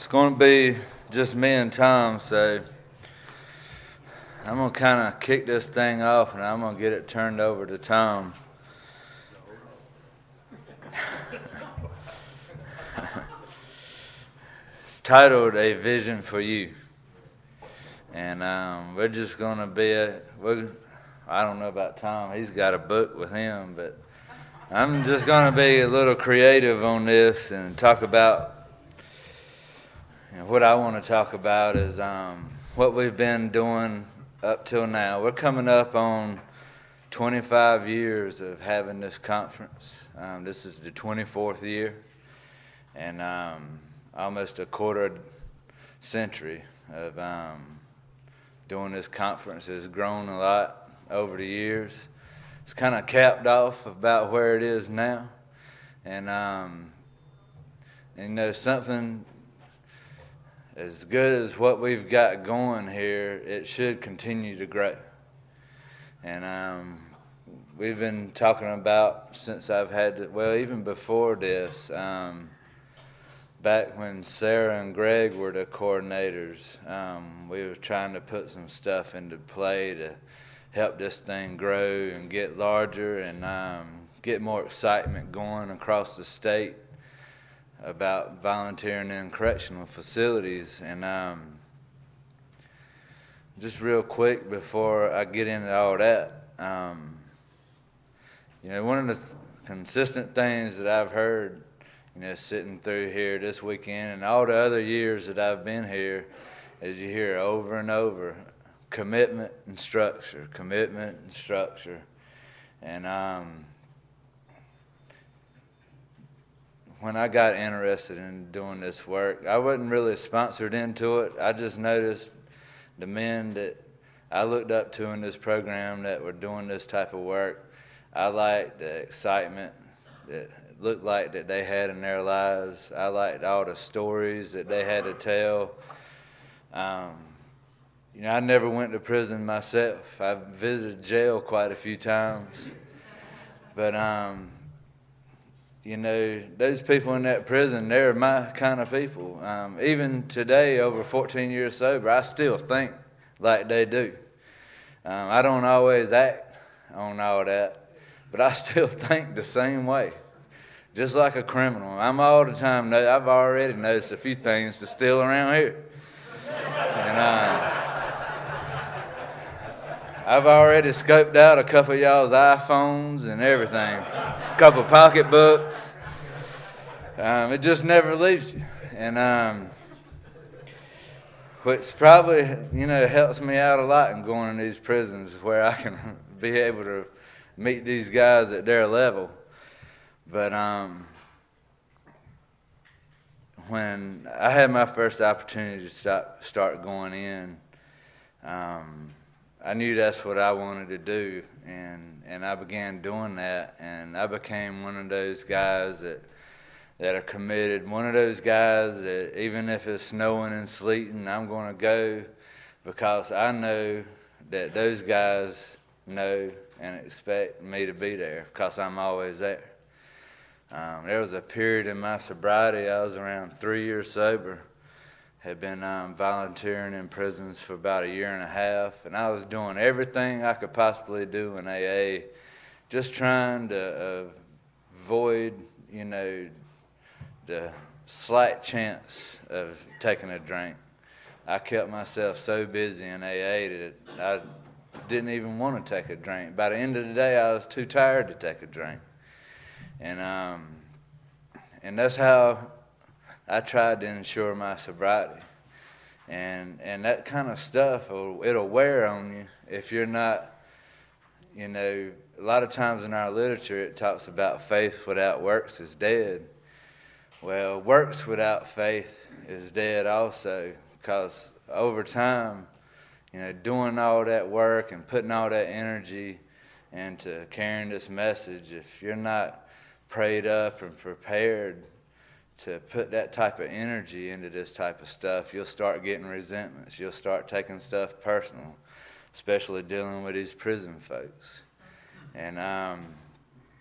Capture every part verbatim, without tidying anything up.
It's going to be just me and Tom, so I'm going to kind of kick this thing off and I'm going to get it turned over to Tom. It's titled A Vision for You. And um, we're just going to be, a, we're, I don't know about Tom, he's got a book with him, but I'm just going to be a little creative on this and talk about, you know, what I want to talk about is um, what we've been doing up till now. We're coming up on twenty-five years of having this conference. Um, this is the twenty-fourth year, and um, almost a quarter century of um, doing this conference. Has grown a lot over the years. It's kind of capped off about where it is now, and um, and, you know, something as good as what we've got going here, it should continue to grow. And um, we've been talking about since I've had, to, well, even before this, um, back when Sarah and Greg were the coordinators, um, we were trying to put some stuff into play to help this thing grow and get larger and um, get more excitement going across the state about volunteering in correctional facilities. And um, just real quick before I get into all that, um, you know, one of the th- consistent things that I've heard, you know, sitting through here this weekend and all the other years that I've been here, is you hear over and over, commitment and structure, commitment and structure. And um, when I got interested in doing this work, I wasn't really sponsored into it. I just noticed the men that I looked up to in this program that were doing this type of work. I liked the excitement that it looked like that they had in their lives. I liked all the stories that they had to tell. Um, you know, I never went to prison myself. I visited jail quite a few times. But, um, you know, those people in that prison, they're my kind of people. Um, even today, over fourteen years sober, I still think like they do. Um, I don't always act on all that, but I still think the same way. Just like a criminal. I'm all the time, I've already noticed a few things to steal around here. And uh, I've already scoped out a couple of y'all's iPhones and everything. A couple of pocketbooks. Um, it just never leaves you. And um, which probably, you know, helps me out a lot in going in these prisons where I can be able to meet these guys at their level. But um, when I had my first opportunity to start, start going in, um, I knew that's what I wanted to do, and, and I began doing that, and I became one of those guys that that are committed, one of those guys that even if it's snowing and sleeting, I'm going to go because I know that those guys know and expect me to be there because I'm always there. Um, there was a period in my sobriety, I was around three years sober, had been um, volunteering in prisons for about a year and a half, and I was doing everything I could possibly do in A A, just trying to uh, avoid, you know, the slight chance of taking a drink. I kept myself so busy in A A that I didn't even want to take a drink. By the end of the day, I was too tired to take a drink. And um, and that's how I tried to ensure my sobriety. And and that kind of stuff, will, it'll wear on you if you're not, you know, a lot of times in our literature it talks about faith without works is dead. Well, works without faith is dead also, because over time, you know, doing all that work and putting all that energy into carrying this message, if you're not prayed up and prepared to put that type of energy into this type of stuff, you'll start getting resentments. You'll start taking stuff personal, especially dealing with these prison folks. And um,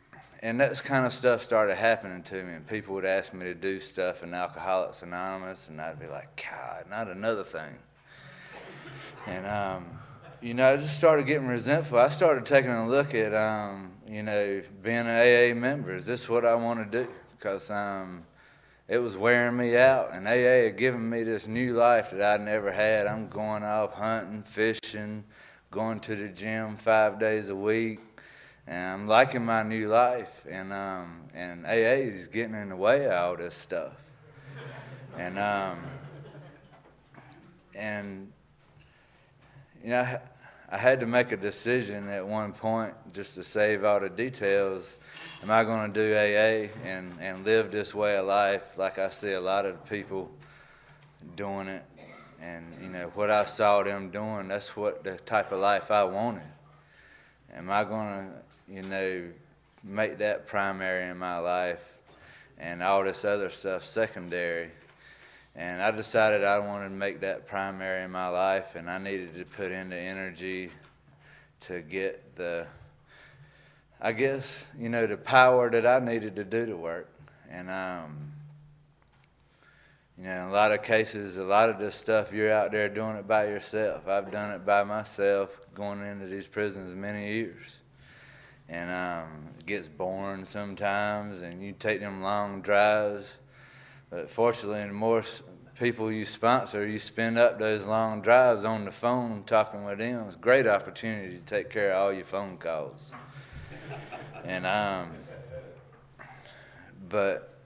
and that kind of stuff started happening to me, and people would ask me to do stuff in Alcoholics Anonymous, and I'd be like, God, not another thing. And, um, you know, I just started getting resentful. I started taking a look at, um, you know, being an A A member. Is this what I want to do? Because um, it was wearing me out, and A A had given me this new life that I'd never had. I'm going off hunting, fishing, going to the gym five days a week, and I'm liking my new life. And um, and A A is getting in the way of all this stuff. And um, and you know, I, I had to make a decision at one point, just to save all the details. Am I going to do A A and, and live this way of life like I see a lot of people doing it? And, you know, what I saw them doing, that's what the type of life I wanted. Am I going to, you know, make that primary in my life and all this other stuff secondary? And I decided I wanted to make that primary in my life, and I needed to put in the energy to get the, I guess, you know, the power that I needed to do the work. And, um, you know, in a lot of cases, a lot of this stuff, you're out there doing it by yourself. I've done it by myself, going into these prisons many years. And um, it gets boring sometimes, and you take them long drives. But fortunately, the more people you sponsor, you spend up those long drives on the phone talking with them. It's a great opportunity to take care of all your phone calls. And um, but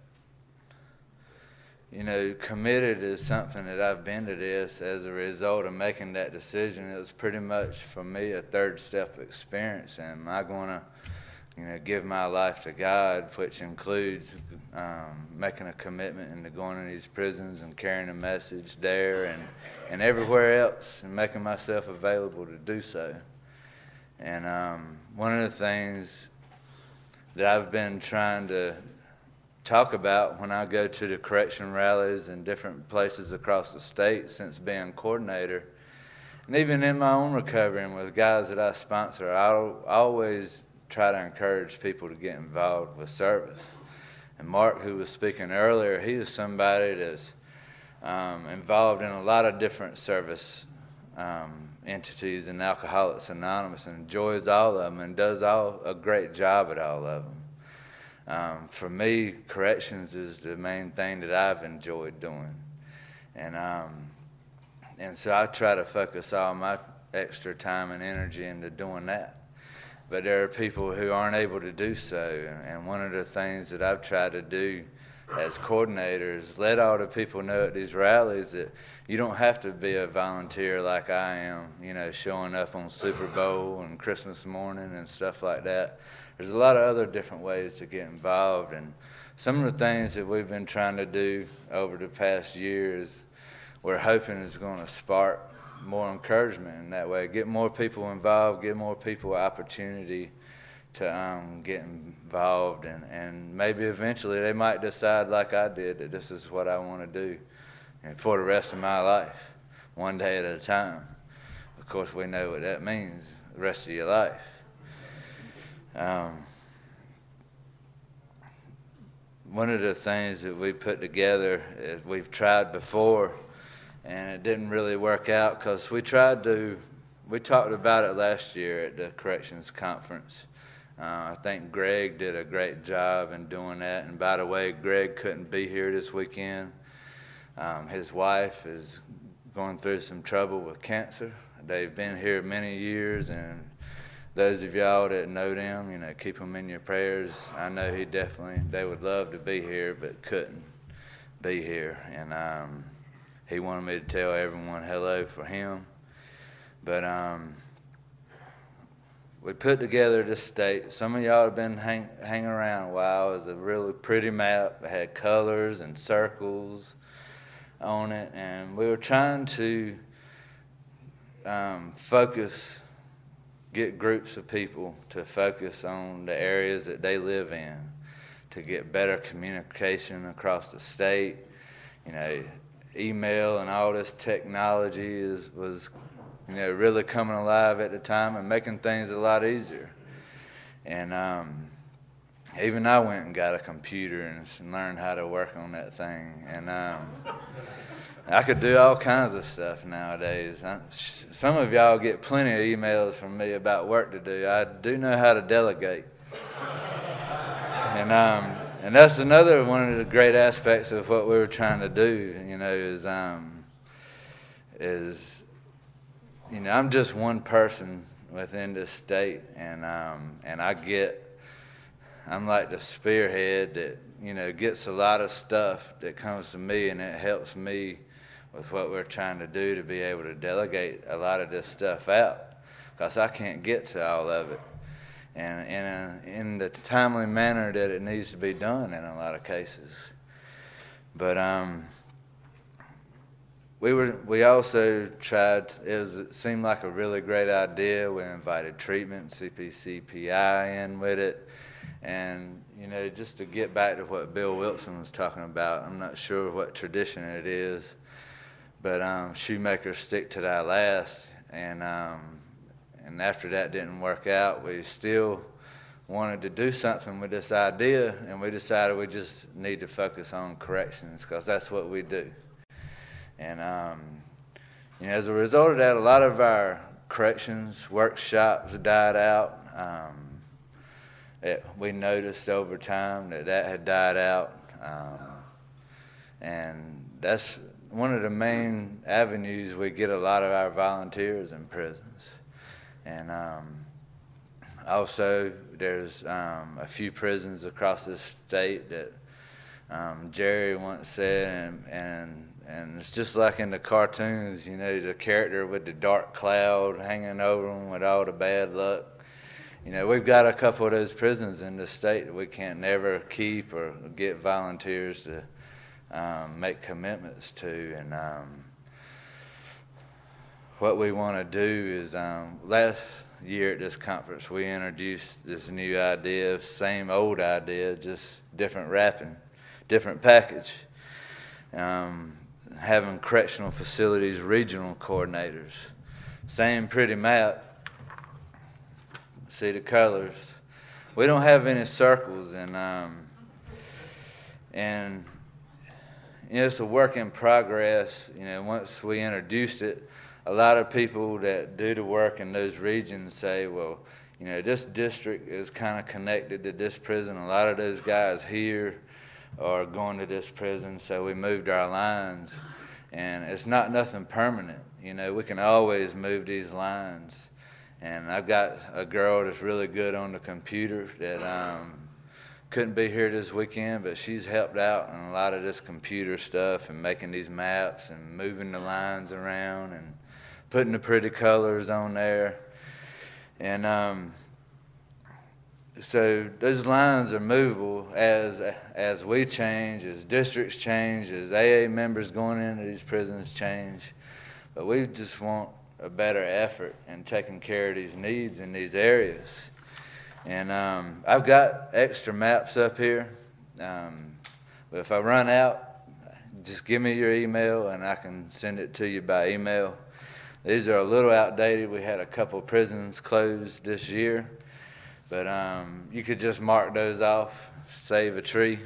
you know, committed is something that I've been to this as a result of making that decision. It was pretty much for me a third step experience. Am I going to, you know, give my life to God, which includes um, making a commitment into going to these prisons and carrying a message there and, and everywhere else, and making myself available to do so. And um, one of the things that I've been trying to talk about when I go to the correction rallies in different places across the state since being coordinator, and even in my own recovery and with guys that I sponsor, I always try to encourage people to get involved with service. And Mark, who was speaking earlier, he is somebody that's um, involved in a lot of different service um, entities in Alcoholics Anonymous, and enjoys all of them and does all a great job at all of them. Um, for me, corrections is the main thing that I've enjoyed doing. And um, and so I try to focus all my extra time and energy into doing that. But there are people who aren't able to do so. And one of the things that I've tried to do as coordinator is let all the people know at these rallies that you don't have to be a volunteer like I am, you know, showing up on Super Bowl and Christmas morning and stuff like that. There's a lot of other different ways to get involved. And some of the things that we've been trying to do over the past years, we're hoping is going to spark more encouragement in that way, get more people involved, give more people opportunity to um, get involved, and, and maybe eventually they might decide like I did that this is what I want to do and for the rest of my life, one day at a time. Of course, we know what that means, the rest of your life. Um, one of the things that we put together is we've tried before, and it didn't really work out because we tried to, we talked about it last year at the corrections conference. Uh, I think Greg did a great job in doing that. And by the way, Greg couldn't be here this weekend. Um, his wife is going through some trouble with cancer. They've been here many years, and those of y'all that know them, you know, keep them in your prayers. I know he definitely, they would love to be here, but couldn't be here. And um, he wanted me to tell everyone hello for him. But um, we put together this state. Some of y'all have been hang, hanging around a while. It was a really pretty map. It had colors and circles on it. And we were trying to um, focus, get groups of people to focus on the areas that they live in, to get better communication across the state. You know, email and all this technology is was, you know, really coming alive at the time and making things a lot easier. And um, even I went and got a computer and learned how to work on that thing. And um, I could do all kinds of stuff nowadays. I, some of y'all get plenty of emails from me about work to do. I do know how to delegate. And um, and that's another one of the great aspects of what we were trying to do. You know, is um, is you know, I'm just one person within this state, and um, and I get. I'm like the spearhead that, you know, gets a lot of stuff that comes to me, and it helps me with what we're trying to do to be able to delegate a lot of this stuff out, because I can't get to all of it, and in a, in the timely manner that it needs to be done in a lot of cases. But um, we were we also tried. It, was, it seemed like a really great idea. We invited treatment, C P C P I in with it. And, you know, just to get back to what Bill Wilson was talking about, I'm not sure what tradition it is, but um, shoemakers stick to thy last. And um, and after that didn't work out, we still wanted to do something with this idea, and we decided we just need to focus on corrections, because that's what we do. And, um, you know, as a result of that, a lot of our corrections workshops died out. Um, It, we noticed over time that that had died out, um, and that's one of the main avenues we get a lot of our volunteers in prisons. And um, also, there's um, a few prisons across the state that um, Jerry once said, and, and and it's just like in the cartoons, you know, the character with the dark cloud hanging over him with all the bad luck. You know, we've got a couple of those prisons in the state that we can't never keep or get volunteers to um, make commitments to. And um, what we want to do is, um, last year at this conference, we introduced this new idea, same old idea, just different wrapping, different package. Um, having correctional facilities regional coordinators. Same pretty map. See the colors. We don't have any circles, and um, and you know, it's a work in progress. You know, once we introduced it, a lot of people that do the work in those regions say, well, you know, this district is kind of connected to this prison. A lot of those guys here are going to this prison, so we moved our lines, and it's not nothing permanent. You know, we can always move these lines. And I've got a girl that's really good on the computer that um, couldn't be here this weekend, but she's helped out on a lot of this computer stuff and making these maps and moving the lines around and putting the pretty colors on there. And um, so those lines are movable as as we change, as districts change, as A A members going into these prisons change. But we just want a better effort in taking care of these needs in these areas. And um, I've got extra maps up here, um, but if I run out, just give me your email and I can send it to you by email. These are a little outdated. We had a couple prisons closed this year, but um, you could just mark those off, save a tree.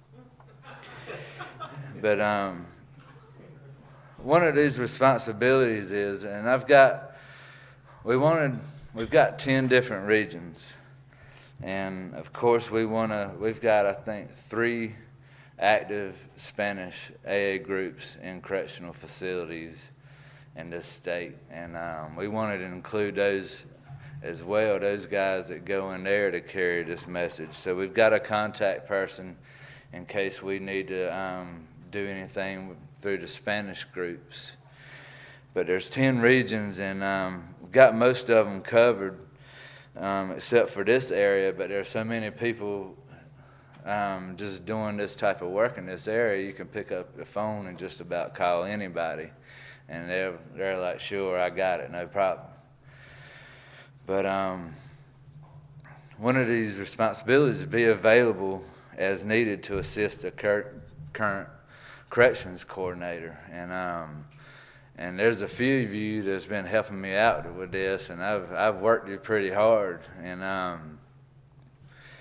But um, one of these responsibilities is, and I've got, we wanted, we've got ten different regions, and of course we want to, we've got I think three active Spanish A A groups in correctional facilities in this state, and um, we wanted to include those as well, those guys that go in there to carry this message. So we've got a contact person in case we need to um, do anything through the Spanish groups. But there's ten regions, and um, we've got most of them covered, um, except for this area. But there's so many people um, just doing this type of work in this area, you can pick up the phone and just about call anybody, and they're they're like, sure, I got it, no problem. But um, one of these responsibilities is to be available as needed to assist a cur- current corrections coordinator, and um, and there's a few of you that's been helping me out with this, and I've I've worked it pretty hard, and um,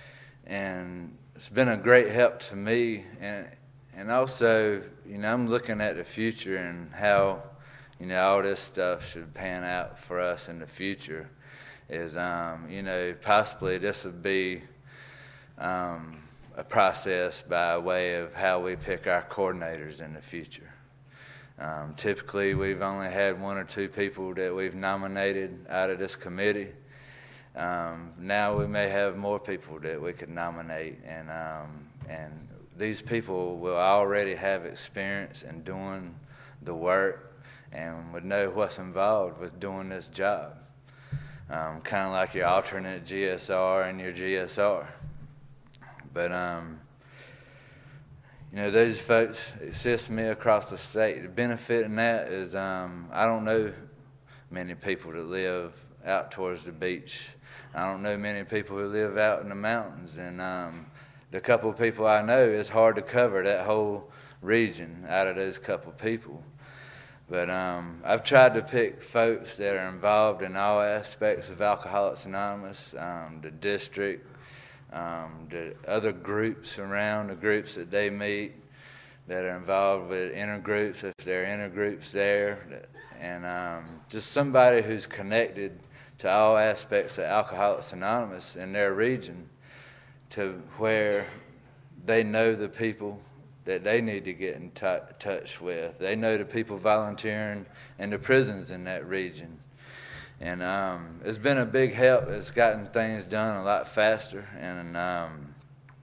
and it's been a great help to me. And and also, you know, I'm looking at the future and how, you know, all this stuff should pan out for us in the future. Is um, you know, possibly this would be um, a process by way of how we pick our coordinators in the future. Um, typically, we've only had one or two people that we've nominated out of this committee. Um, now we may have more people that we could nominate, and um, and these people will already have experience in doing the work and would know what's involved with doing this job. Um, kind of like your alternate G S R and your G S R. But um, you know, those folks assist me across the state. The benefit in that is um, I don't know many people that live out towards the beach. I don't know many people who live out in the mountains, and um, the couple of people I know, it's hard to cover that whole region out of those couple of people. But um, I've tried to pick folks that are involved in all aspects of Alcoholics Anonymous, um, the district, um, the other groups around, the groups that they meet, that are involved with intergroups, if there are intergroups there, and um, just somebody who's connected to all aspects of Alcoholics Anonymous in their region, to where they know the people that they need to get in t- touch with. They know the people volunteering in the prisons in that region. And um, it's been a big help. It's gotten things done a lot faster. And um,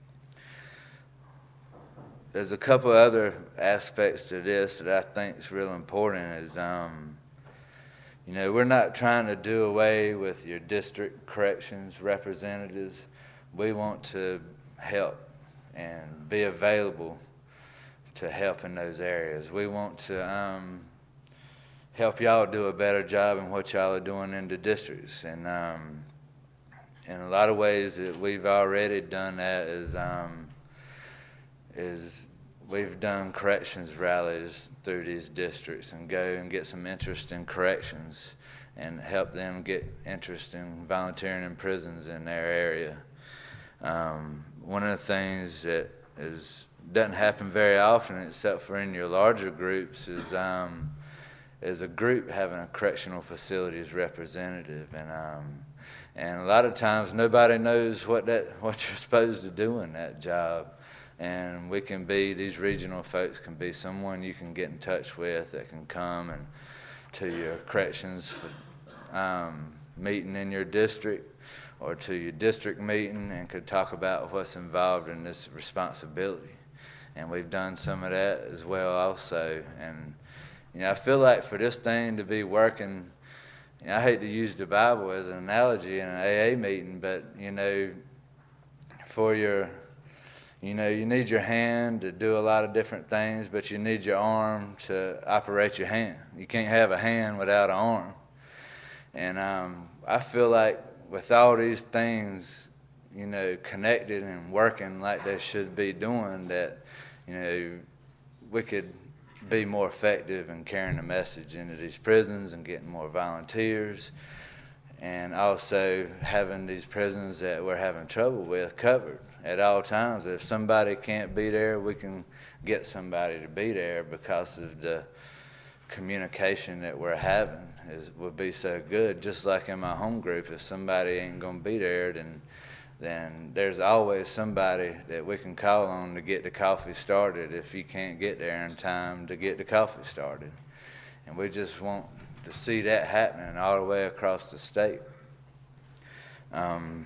there's a couple other aspects to this that I think is real important. Is um, you know, we're not trying to do away with your district corrections representatives. We want to help and be available to help in those areas. We want to um, help y'all do a better job in what y'all are doing in the districts. And um, in a lot of ways that we've already done that is um, is we've done corrections rallies through these districts and go and get some interest in corrections and help them get interest in volunteering in prisons in their area. Um, one of the things that is doesn't happen very often, except for in your larger groups, is um, is a group having a correctional facilities representative, and um, and a lot of times nobody knows what that what you're supposed to do in that job. And we can be, these regional folks can be someone you can get in touch with that can come and to your corrections um, meeting in your district or to your district meeting and could talk about what's involved in this responsibility. And we've done some of that as well also. And, you know, I feel like for this thing to be working, you know, I hate to use the Bible as an analogy in an A A meeting, but, you know, for your... You know, you need your hand to do a lot of different things, but you need your arm to operate your hand. You can't have a hand without an arm. And um, I feel like with all these things, you know, connected and working like they should be doing, that, you know, we could be more effective in carrying the message into these prisons and getting more volunteers, and also having these prisons that we're having trouble with covered at all times. If somebody can't be there, we can get somebody to be there because of the communication that we're having is would be so good. Just like in my home group, if somebody ain't going to be there, then then there's always somebody that we can call on to get the coffee started if you can't get there in time to get the coffee started. And we just want to see that happening all the way across the state. Um,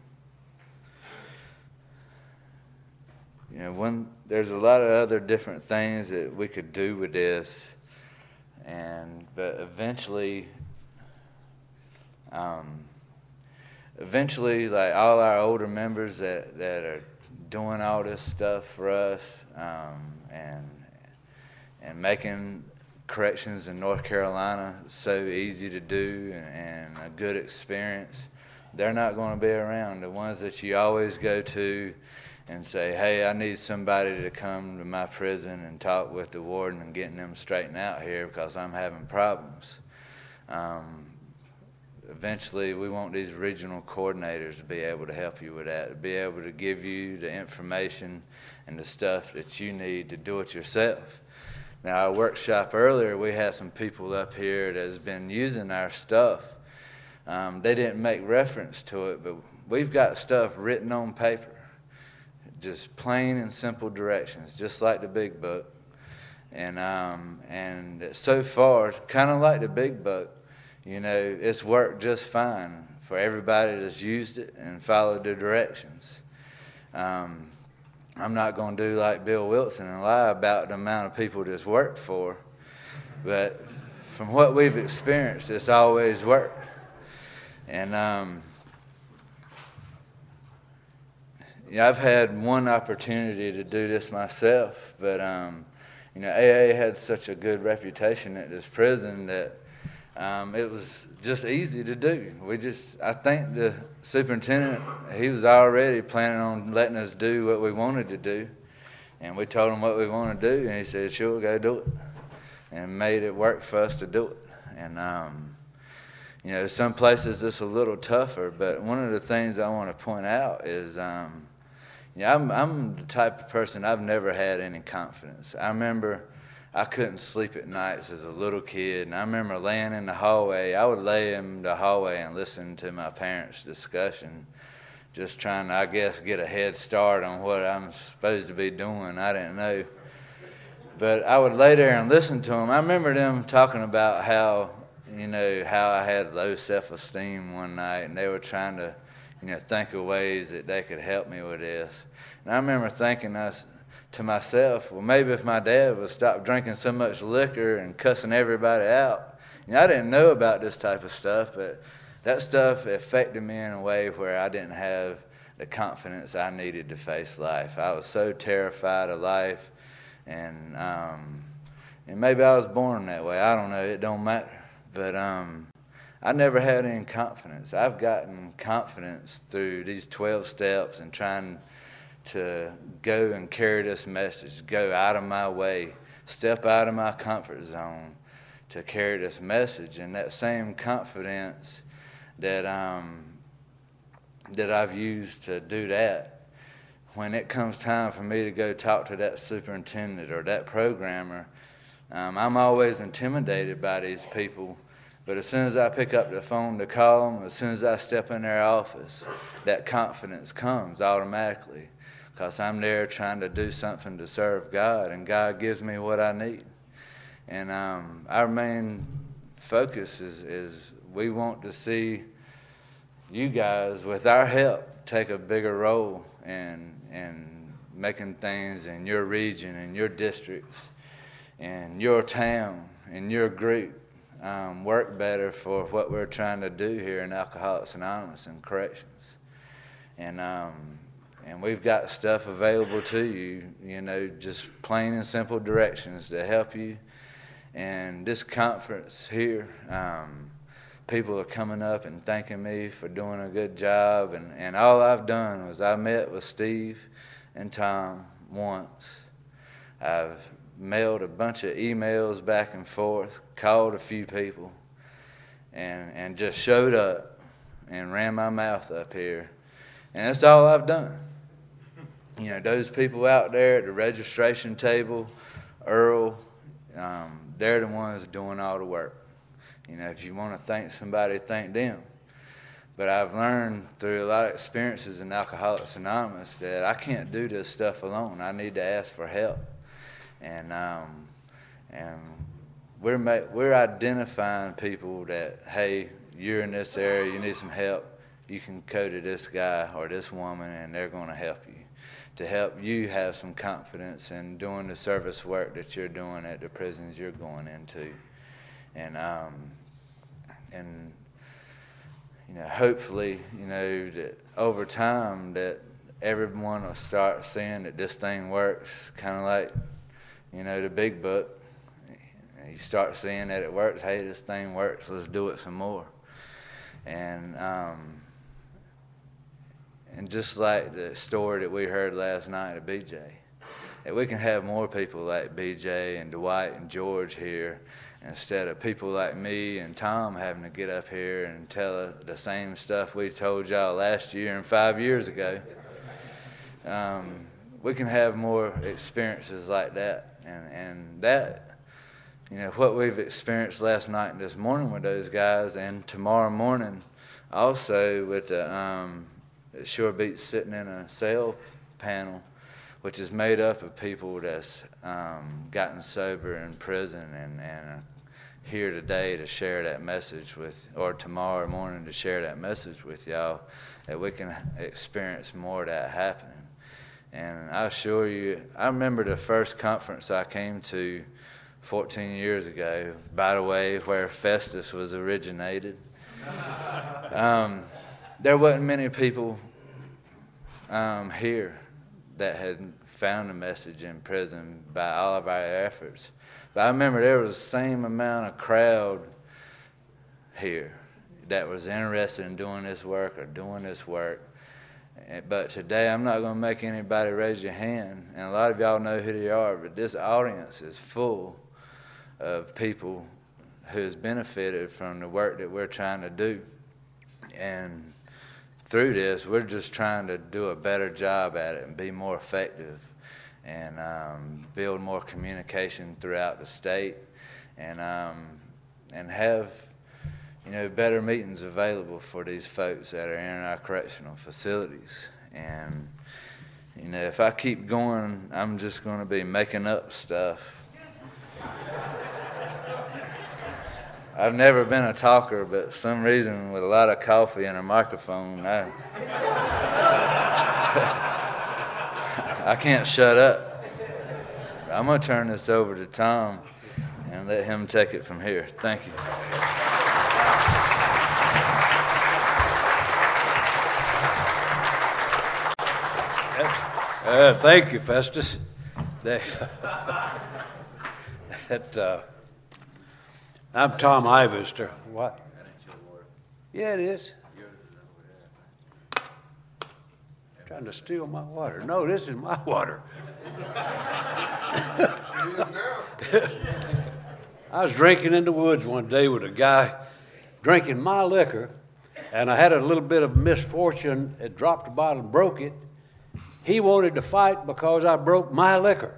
you know, one there's a lot of other different things that we could do with this, and but eventually, um, eventually, like all our older members that that are doing all this stuff for us, um, and and making corrections in North Carolina so easy to do and, and a good experience, they're not going to be around. The ones that you always go to and say, hey, I need somebody to come to my prison and talk with the warden and getting them straightened out here because I'm having problems. Um, eventually we want these regional coordinators to be able to help you with that, to be able to give you the information and the stuff that you need to do it yourself. Now, our workshop earlier, we had some people up here that has been using our stuff. Um, they didn't make reference to it, but we've got stuff written on paper, just plain and simple directions, just like the Big Book. And um, and so far, kind of like the Big Book, you know, it's worked just fine for everybody that's used it and followed the directions. Um, I'm not going to do like Bill Wilson and lie about the amount of people that's worked for, but from what we've experienced, it's always worked. And um, yeah, I've had one opportunity to do this myself, but um, you know, A A had such a good reputation at this prison that um, it was just easy to do. We just, I think the superintendent, he was already planning on letting us do what we wanted to do, and we told him what we wanted to do, and he said, "Sure, go do it," and made it work for us to do it. And um, you know, some places it's a little tougher, but one of the things I want to point out is, um, you know, I'm, I'm the type of person, I've never had any confidence. I remember I couldn't sleep at nights as a little kid, and I remember laying in the hallway. I would lay in the hallway and listen to my parents' discussion, just trying to, I guess, get a head start on what I'm supposed to be doing. I didn't know. But I would lay there and listen to them. I remember them talking about how, you know, how I had low self-esteem one night, and they were trying to, you know, think of ways that they could help me with this. And I remember thinking us to myself, well, maybe if my dad would stop drinking so much liquor and cussing everybody out. You know, I didn't know about this type of stuff, but that stuff affected me in a way where I didn't have the confidence I needed to face life. I was so terrified of life, and um, and maybe I was born that way. I don't know. It don't matter. But um, I never had any confidence. I've gotten confidence through these twelve steps and trying to go and carry this message, go out of my way, step out of my comfort zone to carry this message. And that same confidence that um, that I've used to do that, when it comes time for me to go talk to that superintendent or that programmer, um, I'm always intimidated by these people. But as soon as I pick up the phone to call them, as soon as I step in their office, that confidence comes automatically, because I'm there trying to do something to serve God, and God gives me what I need. And um, our main focus is, is we want to see you guys, with our help, take a bigger role in, in making things in your region, in your districts, in your town, in your group, Um, work better for what we're trying to do here in Alcoholics Anonymous and Corrections. And um, and we've got stuff available to you, you know, just plain and simple directions to help you. And this conference here, um, people are coming up and thanking me for doing a good job. And, and all I've done was I met with Steve and Tom once. I've mailed a bunch of emails back and forth, called a few people, and and just showed up and ran my mouth up here. And that's all I've done. You know, those people out there at the registration table, Earl, um, they're the ones doing all the work. You know, if you want to thank somebody, thank them. But I've learned through a lot of experiences in Alcoholics Anonymous that I can't do this stuff alone. I need to ask for help. And um, and we're ma- we're identifying people that, hey, you're in this area, you need some help. You can go to this guy or this woman, and they're going to help you, to help you have some confidence in doing the service work that you're doing at the prisons you're going into. And um, and you know, hopefully, you know, that over time that everyone will start seeing that this thing works, kind of like, you know, the Big Book. You start seeing that it works. Hey, this thing works. Let's do it some more. And um, and just like the story that we heard last night at B J, that we can have more people like B J and Dwight and George here, instead of people like me and Tom having to get up here and tell the same stuff we told y'all last year and five years ago. Um, we can have more experiences like that, and, and that, you know, what we've experienced last night and this morning with those guys, and tomorrow morning also with the um, Shore Beach sitting in a sale panel, which is made up of people that's um, gotten sober in prison and, and are here today to share that message with, or tomorrow morning to share that message with y'all, that we can experience more of that happening. And I assure you, I remember the first conference I came to fourteen years ago, by the way, where Festus was originated. Um, there wasn't many people um, here that had found a message in prison by all of our efforts. But I remember there was the same amount of crowd here that was interested in doing this work or doing this work. But today I'm not going to make anybody raise your hand, and a lot of y'all know who they are, but this audience is full of people who has benefited from the work that we're trying to do. And through this, we're just trying to do a better job at it and be more effective, and um, build more communication throughout the state, and um, and have, you know, better meetings available for these folks that are in our correctional facilities. And, you know, if I keep going, I'm just going to be making up stuff. I've never been a talker, but for some reason, with a lot of coffee and a microphone, I, I can't shut up. I'm going to turn this over to Tom and let him take it from here. Thank you. Uh, thank you, Festus. That, that, uh, I'm Tom Ivester. What? Yeah, it is. Trying to steal my water. No, this is my water. I was drinking in the woods one day with a guy drinking my liquor, and I had a little bit of misfortune. It dropped the bottle and broke it. He wanted to fight because I broke my liquor.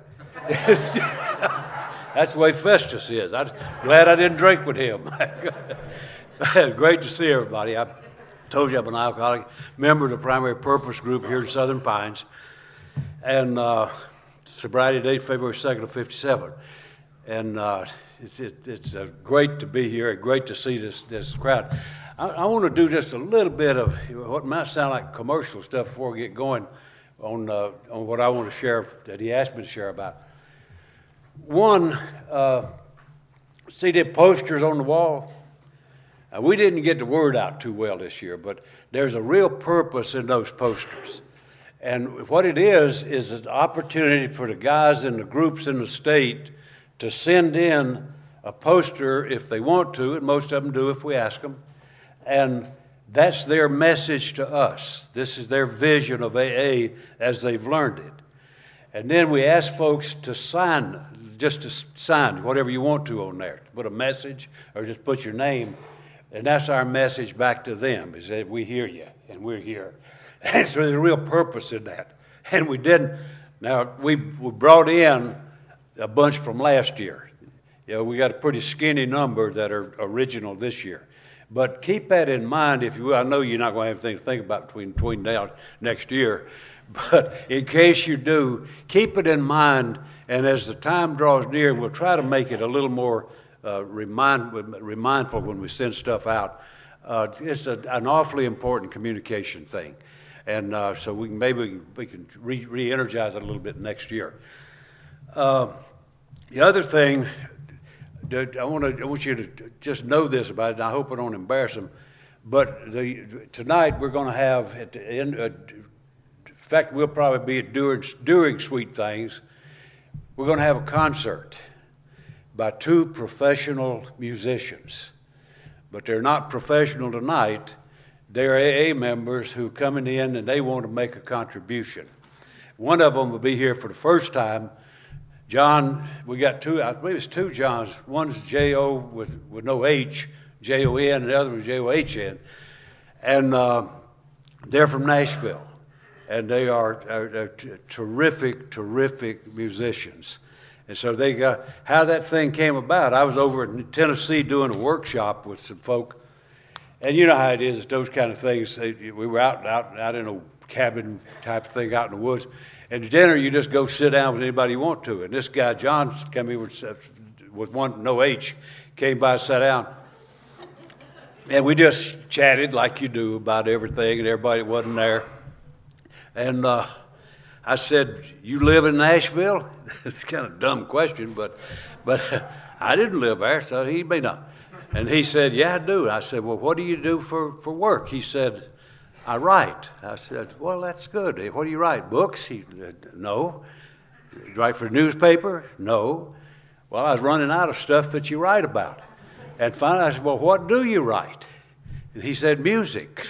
That's the way Festus is. I'm glad I didn't drink with him. Great to see everybody. I told you I'm an alcoholic, member of the Primary Purpose Group here in Southern Pines. And uh, sobriety date February second of fifty-seven. And uh, it's, it, it's uh, great to be here, great to see this, this crowd. I, I want to do just a little bit of what might sound like commercial stuff before we get going on uh, on what I want to share, that he asked me to share about. One, uh, see the posters on the wall? Uh, we didn't get the word out too well this year, but there's a real purpose in those posters. And what it is, is an opportunity for the guys in the groups in the state to send in a poster if they want to, and most of them do if we ask them. And that's their message to us. This is their vision of A A as they've learned it. And then we ask folks to sign, just to sign whatever you want to on there. Put a message or just put your name. And that's our message back to them, is that we hear you and we're here. And so there's a real purpose in that. And we didn't. Now, we, we brought in a bunch from last year. You know, we got a pretty skinny number that are original this year. But keep that in mind, if you will. I know you're not going to have anything to think about between, between now and next year. But in case you do, keep it in mind. And as the time draws near, we'll try to make it a little more uh, remind, remindful when we send stuff out. Uh, it's a, an awfully important communication thing. And uh, so we can, maybe we can, we can re, re-energize it a little bit next year. Uh, the other thing, I want to I want you to just know this about it, and I hope I don't embarrass them. But the, tonight we're going to have at the end. Uh, in fact, we'll probably be during during Sweet Things. We're going to have a concert by two professional musicians, but they're not professional tonight. They're A A members who coming in and they want to make a contribution. One of them will be here for the first time. John, we got two, I believe it's two Johns. One's J O with, with no H, J O N, and the other was J O H N. And uh, they're from Nashville. And they are, are, are t- terrific, terrific musicians. And so they got, how that thing came about, I was over in Tennessee doing a workshop with some folk. And you know how it is, those kind of things. We were out, out, out in a cabin type of thing out in the woods. And at dinner, you just go sit down with anybody you want to. And this guy, John, came in with, with one, no H, came by and sat down. And we just chatted like you do about everything, and everybody wasn't there. And uh, I said, "You live in Nashville?" It's kind of a dumb question, but but I didn't live there, so he may not. And he said, "Yeah, I do." I said, "Well, what do you do for, for work?" He said, "I write." I said, "Well, that's good. What do you write? Books?" He said, "No." "You write for a newspaper?" "No." "Well, I was running out of stuff that you write about." And finally I said, "Well, what do you write?" And he said, "Music."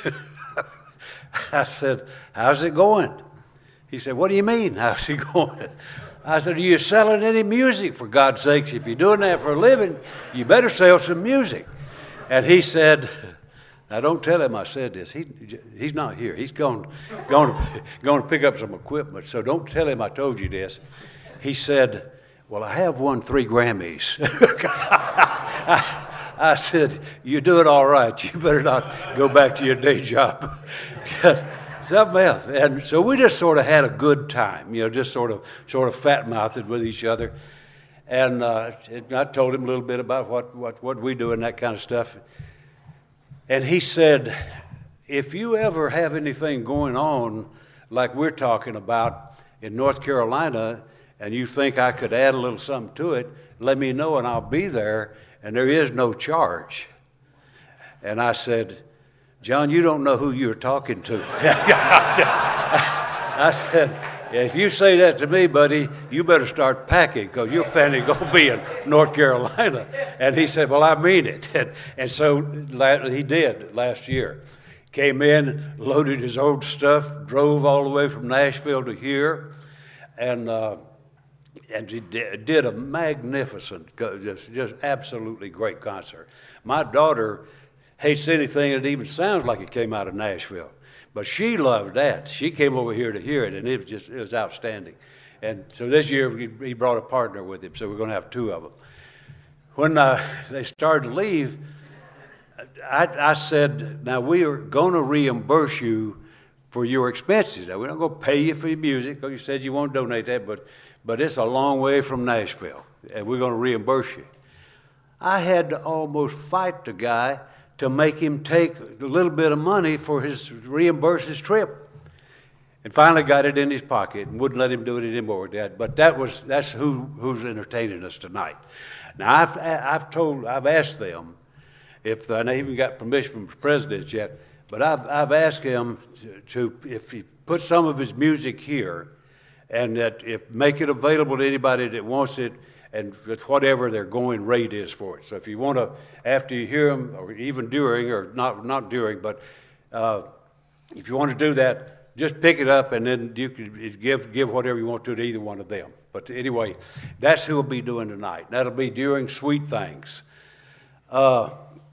I said, "How's it going?" He said, "What do you mean, how's it going?" I said, "Are you selling any music, for God's sakes? If you're doing that for a living, you better sell some music." And he said, now don't tell him I said this. He He's not here. He's going, going, to, going to pick up some equipment, so don't tell him I told you this. He said, "Well, I have won three Grammys." I, I said, "You're doing all right. You better not go back to your day job." Something else. And so we just sort of had a good time, you know, just sort of sort of fat-mouthed with each other. And uh, I told him a little bit about what, what, what we do and that kind of stuff. And he said, "If you ever have anything going on like we're talking about in North Carolina, and you think I could add a little something to it, let me know and I'll be there. And there is no charge." And I said, "John, you don't know who you're talking to." I said, "If you say that to me, buddy, you better start packing, because your family going to be in North Carolina." And he said, "Well, I mean it." And, and so he did last year. Came in, loaded his old stuff, drove all the way from Nashville to here, and uh, and he did a magnificent, just, just absolutely great concert. My daughter hates anything that even sounds like it came out of Nashville, but she loved that. She came over here to hear it, and it was just it was outstanding. And so this year he brought a partner with him, so we're going to have two of them. When uh, they started to leave, I, I said, "Now we are going to reimburse you for your expenses. Now, we're not going to pay you for your music, because you said you won't donate that, but but it's a long way from Nashville, and we're going to reimburse you." I had to almost fight the guy to make him take a little bit of money for his reimburse his trip, and finally got it in his pocket and wouldn't let him do it anymore. Dad, but that was that's who who's entertaining us tonight. Now I've I've told I've asked them if and I even got permission from the president yet, but I've I've asked him to, to if he put some of his music here, and that if make it available to anybody that wants it, and with whatever their going rate is for it. So if you want to, after you hear them, or even during, or not not during, but uh, if you want to do that, just pick it up, and then you can give give whatever you want to to either one of them. But anyway, that's who will be doing tonight. That'll be during Sweet Things. Uh,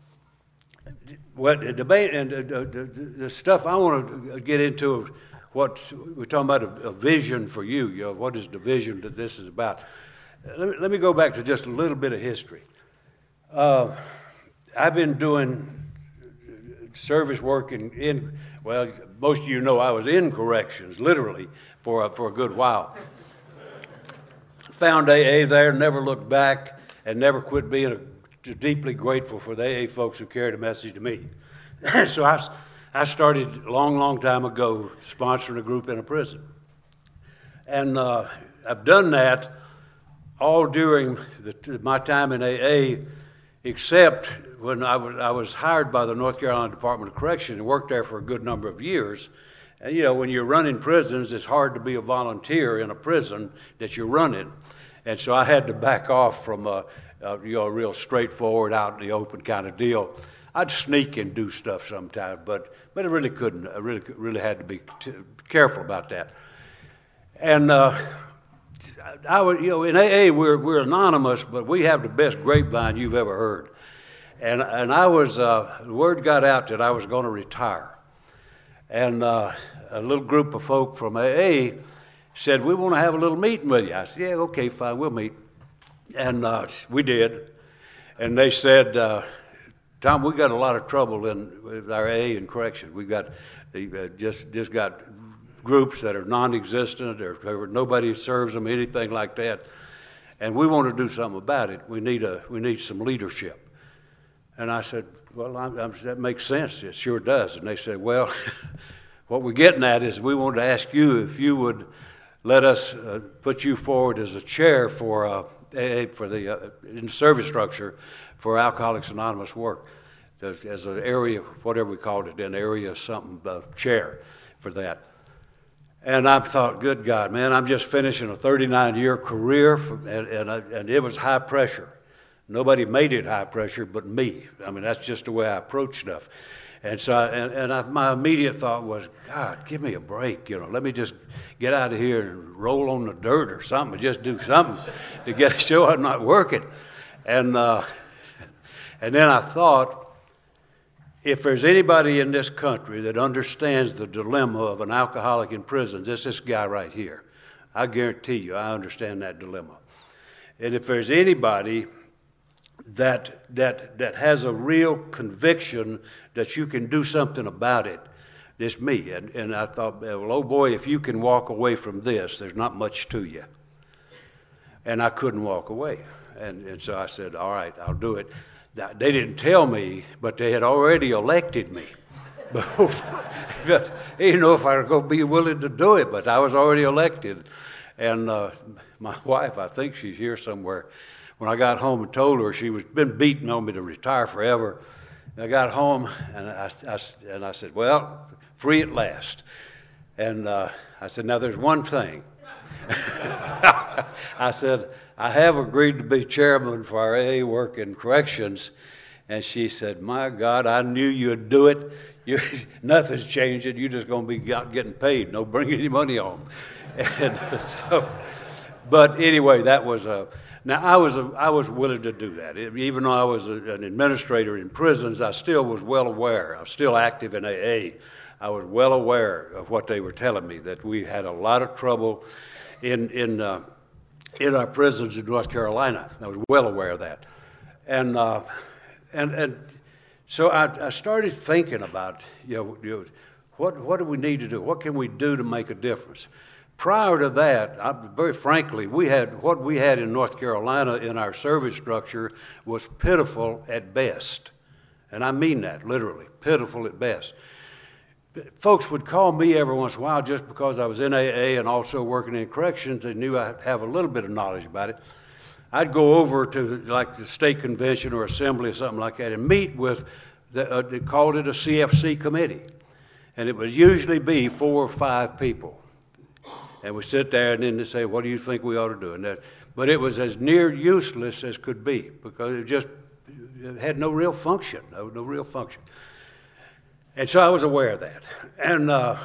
what the debate and the, the, the stuff I want to get into, what we're talking about, a, a vision for you. You know, what is the vision that this is about? Let me, let me go back to just a little bit of history. Uh, I've been doing service work in, in, well, most of you know I was in corrections, literally, for a, for a good while. Found A A there, never looked back, and never quit being a, deeply grateful for the A A folks who carried a message to me. So I, I started a long, long time ago sponsoring a group in a prison. And uh, I've done that all during the, my time in A A, except when I was, I was hired by the North Carolina Department of Correction and worked there for a good number of years. And, you know, when you're running prisons, it's hard to be a volunteer in a prison that you're running. And so I had to back off from a, a you know, a real straightforward, out in the open kind of deal. I'd sneak and do stuff sometimes, but but I really couldn't. I really really had to be t- careful about that. And uh, I would, you know, in A A we're we're anonymous, but we have the best grapevine you've ever heard. And and I was uh, the word got out that I was going to retire, and uh, a little group of folk from A A said, we want to have a little meeting with you. I said, yeah, okay, fine, we'll meet. And uh, we did. And they said, uh, Tom, we got a lot of trouble in with our A A and corrections. We got they, uh, just just got groups that are non-existent, or, or nobody serves them, anything like that. And we want to do something about it. We need a we need some leadership. And I said, well, I'm, I'm, that makes sense. It sure does. And they said, well, what we're getting at is we wanted to ask you if you would let us uh, put you forward as a chair for uh, A A for the uh, in service structure for Alcoholics Anonymous work, as, as an area, whatever we called it, an area something uh, chair for that. And I thought, good God, man, I'm just finishing a thirty-nine year career, for, and and, I, and it was high pressure. Nobody made it high pressure but me. I mean, that's just the way I approach stuff. And so, I, and, and I, my immediate thought was, God, give me a break. You know, let me just get out of here and roll on the dirt or something, just do something to get show I'm not working. And uh, and then I thought, if there's anybody in this country that understands the dilemma of an alcoholic in prison, this this guy right here. I guarantee you, I understand that dilemma. And if there's anybody that that that has a real conviction that you can do something about it, it's me. And and I thought, well, oh boy, if you can walk away from this, there's not much to you. And I couldn't walk away. And and so I said, all right, I'll do it. They didn't tell me, but they had already elected me. But they didn't know if I was going to be willing to do it, but I was already elected. And uh, my wife, I think she's here somewhere, when I got home and told her, she was been beating on me to retire forever. I got home and I, I, and I said, well, free at last. And uh, I said, now there's one thing. I said, I have agreed to be chairman for our A A work in corrections. And she said, my God, I knew you'd do it. You, nothing's changing. You're just going to be out getting paid. No bringing any money home. And so, but anyway, that was a. Now I was a, I was willing to do that. It, even though I was a, an administrator in prisons, I still was well aware. I was still active in A A. I was well aware of what they were telling me, that we had a lot of trouble in in uh, in our prisons in North Carolina. I was well aware of that, and uh, and and so I, I started thinking about you know, you know what what do we need to do? What can we do to make a difference? Prior to that, I, very frankly, we had what we had in North Carolina in our service structure was pitiful at best, and I mean that literally, pitiful at best. Folks would call me every once in a while just because I was in A A and also working in corrections. They knew I'd have a little bit of knowledge about it. I'd go over to like the state convention or assembly or something like that and meet with, the, uh, they called it a C F C committee. And it would usually be four or five people. And we sit there and then they say, what do you think we ought to do? And that, but it was as near useless as could be because it just it had no real function, no, no real function. And so I was aware of that. And uh,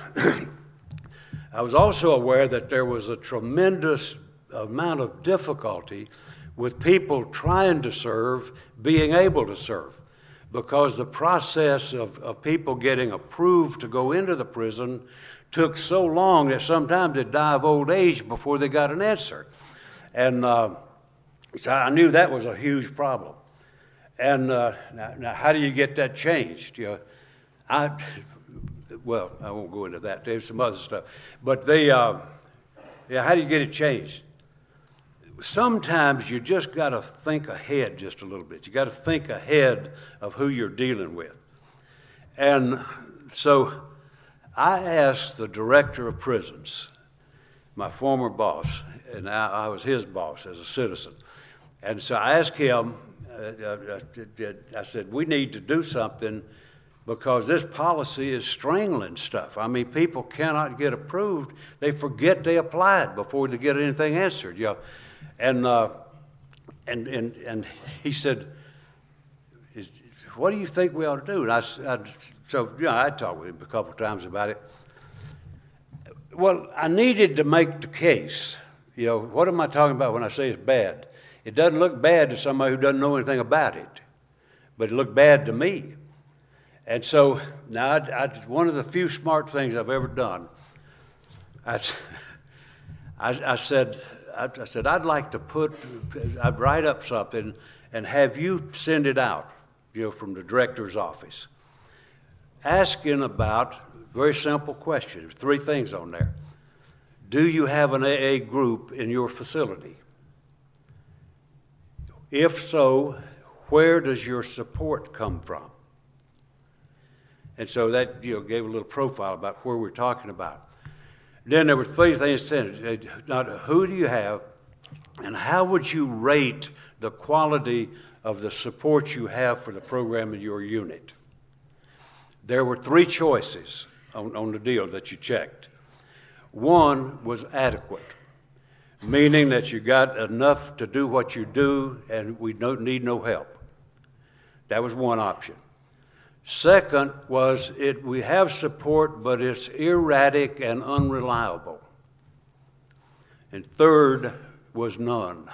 I was also aware that there was a tremendous amount of difficulty with people trying to serve, being able to serve, because the process of, of people getting approved to go into the prison took so long that sometimes they'd die of old age before they got an answer. And uh, so I knew that was a huge problem. And uh, now, now how do you get that changed? You know, I, well, I won't go into that. There's some other stuff. But they, uh, yeah, how do you get it changed? Sometimes you just got to think ahead just a little bit. You got to think ahead of who you're dealing with. And so I asked the director of prisons, my former boss, and I, I was his boss as a citizen. And so I asked him, uh, I said, we need to do something because this policy is strangling stuff. I mean, people cannot get approved. They forget they applied before they get anything answered. You know? And, uh, and and and he said, is, what do you think we ought to do? And I, I so, you know, I talked with him a couple of times about it. Well, I needed to make the case. You know, what am I talking about when I say it's bad? It doesn't look bad to somebody who doesn't know anything about it, but it looked bad to me. And so now, I, I, one of the few smart things I've ever done, I, I, I said, I, I said I'd like to put, I'd write up something and have you send it out, you know, from the director's office, asking about very simple questions. Three things on there. Do you have an A A group in your facility? If so, where does your support come from? And so that, you know, gave a little profile about where we're talking about. Then there were three things said. Now, who do you have, and how would you rate the quality of the support you have for the program in your unit? There were three choices on, on the deal that you checked. One was adequate, meaning that you got enough to do what you do and we don't need no help. That was one option. Second was it we have support, but it's erratic and unreliable. And third was none.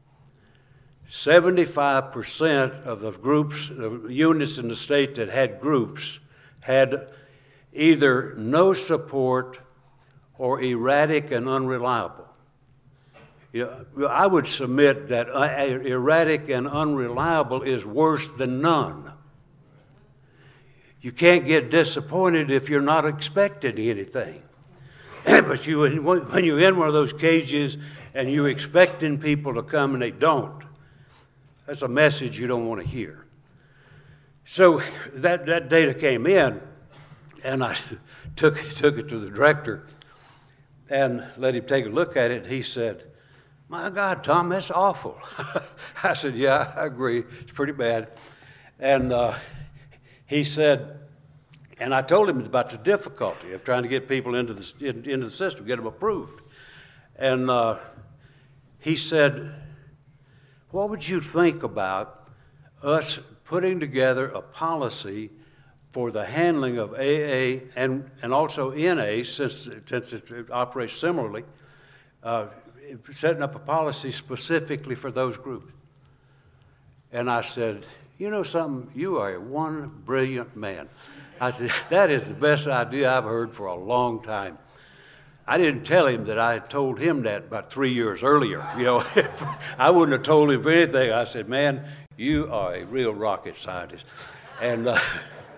seventy-five percent of the groups, the units in the state that had groups, had either no support or erratic and unreliable. You know, I would submit that erratic and unreliable is worse than none. You can't get disappointed if you're not expecting anything. But you, when you're in one of those cages and you're expecting people to come and they don't, that's a message you don't want to hear. So that, that data came in, and I took, took it to the director and let him take a look at it. He said, "My God, Tom, that's awful." I said, "Yeah, I agree. It's pretty bad." And uh, he said, and I told him about the difficulty of trying to get people into the, in, into the system, get them approved. And uh, he said, "What would you think about us putting together a policy for the handling of A A and, and also N A, since, since it operates similarly, uh, setting up a policy specifically for those groups?" And I said, "You know something? You are one brilliant man." I said, "That is the best idea I've heard for a long time." I didn't tell him that I had told him that about three years earlier. You know, I wouldn't have told him for anything. I said, "Man, you are a real rocket scientist." And uh,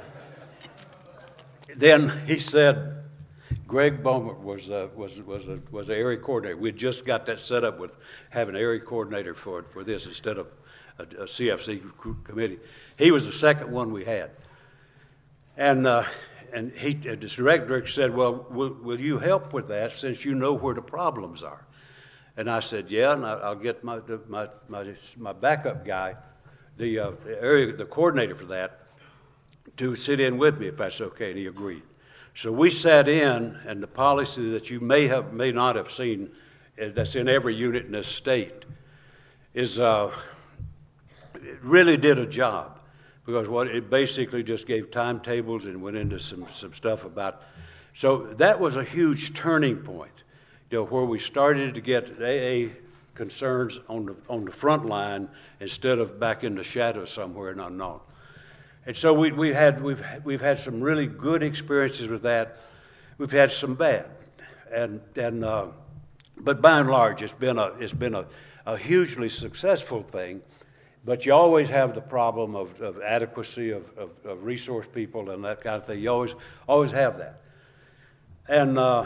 then he said, Greg Bowman was uh, was was a was an area coordinator. We just got that set up with having an area coordinator for for this instead of a, a C F C committee. He was the second one we had, and uh, and he the director said, "Well, will, will you help with that since you know where the problems are?" And I said, "Yeah, and I, I'll get my the, my my my backup guy, the uh, area the coordinator for that, to sit in with me if that's okay." And he agreed. So we sat in, and the policy that you may have may not have seen, that's in every unit in this state, is uh, it really did a job, because what it basically just gave timetables and went into some some stuff about. So that was a huge turning point, you know, where we started to get A A concerns on the on the front line instead of back in the shadows somewhere and unknown. And so we we had we've we've had some really good experiences with that. We've had some bad, and and uh, but by and large, it's been a it's been a, a hugely successful thing. But you always have the problem of, of adequacy of, of, of resource people and that kind of thing. You always always have that. And uh,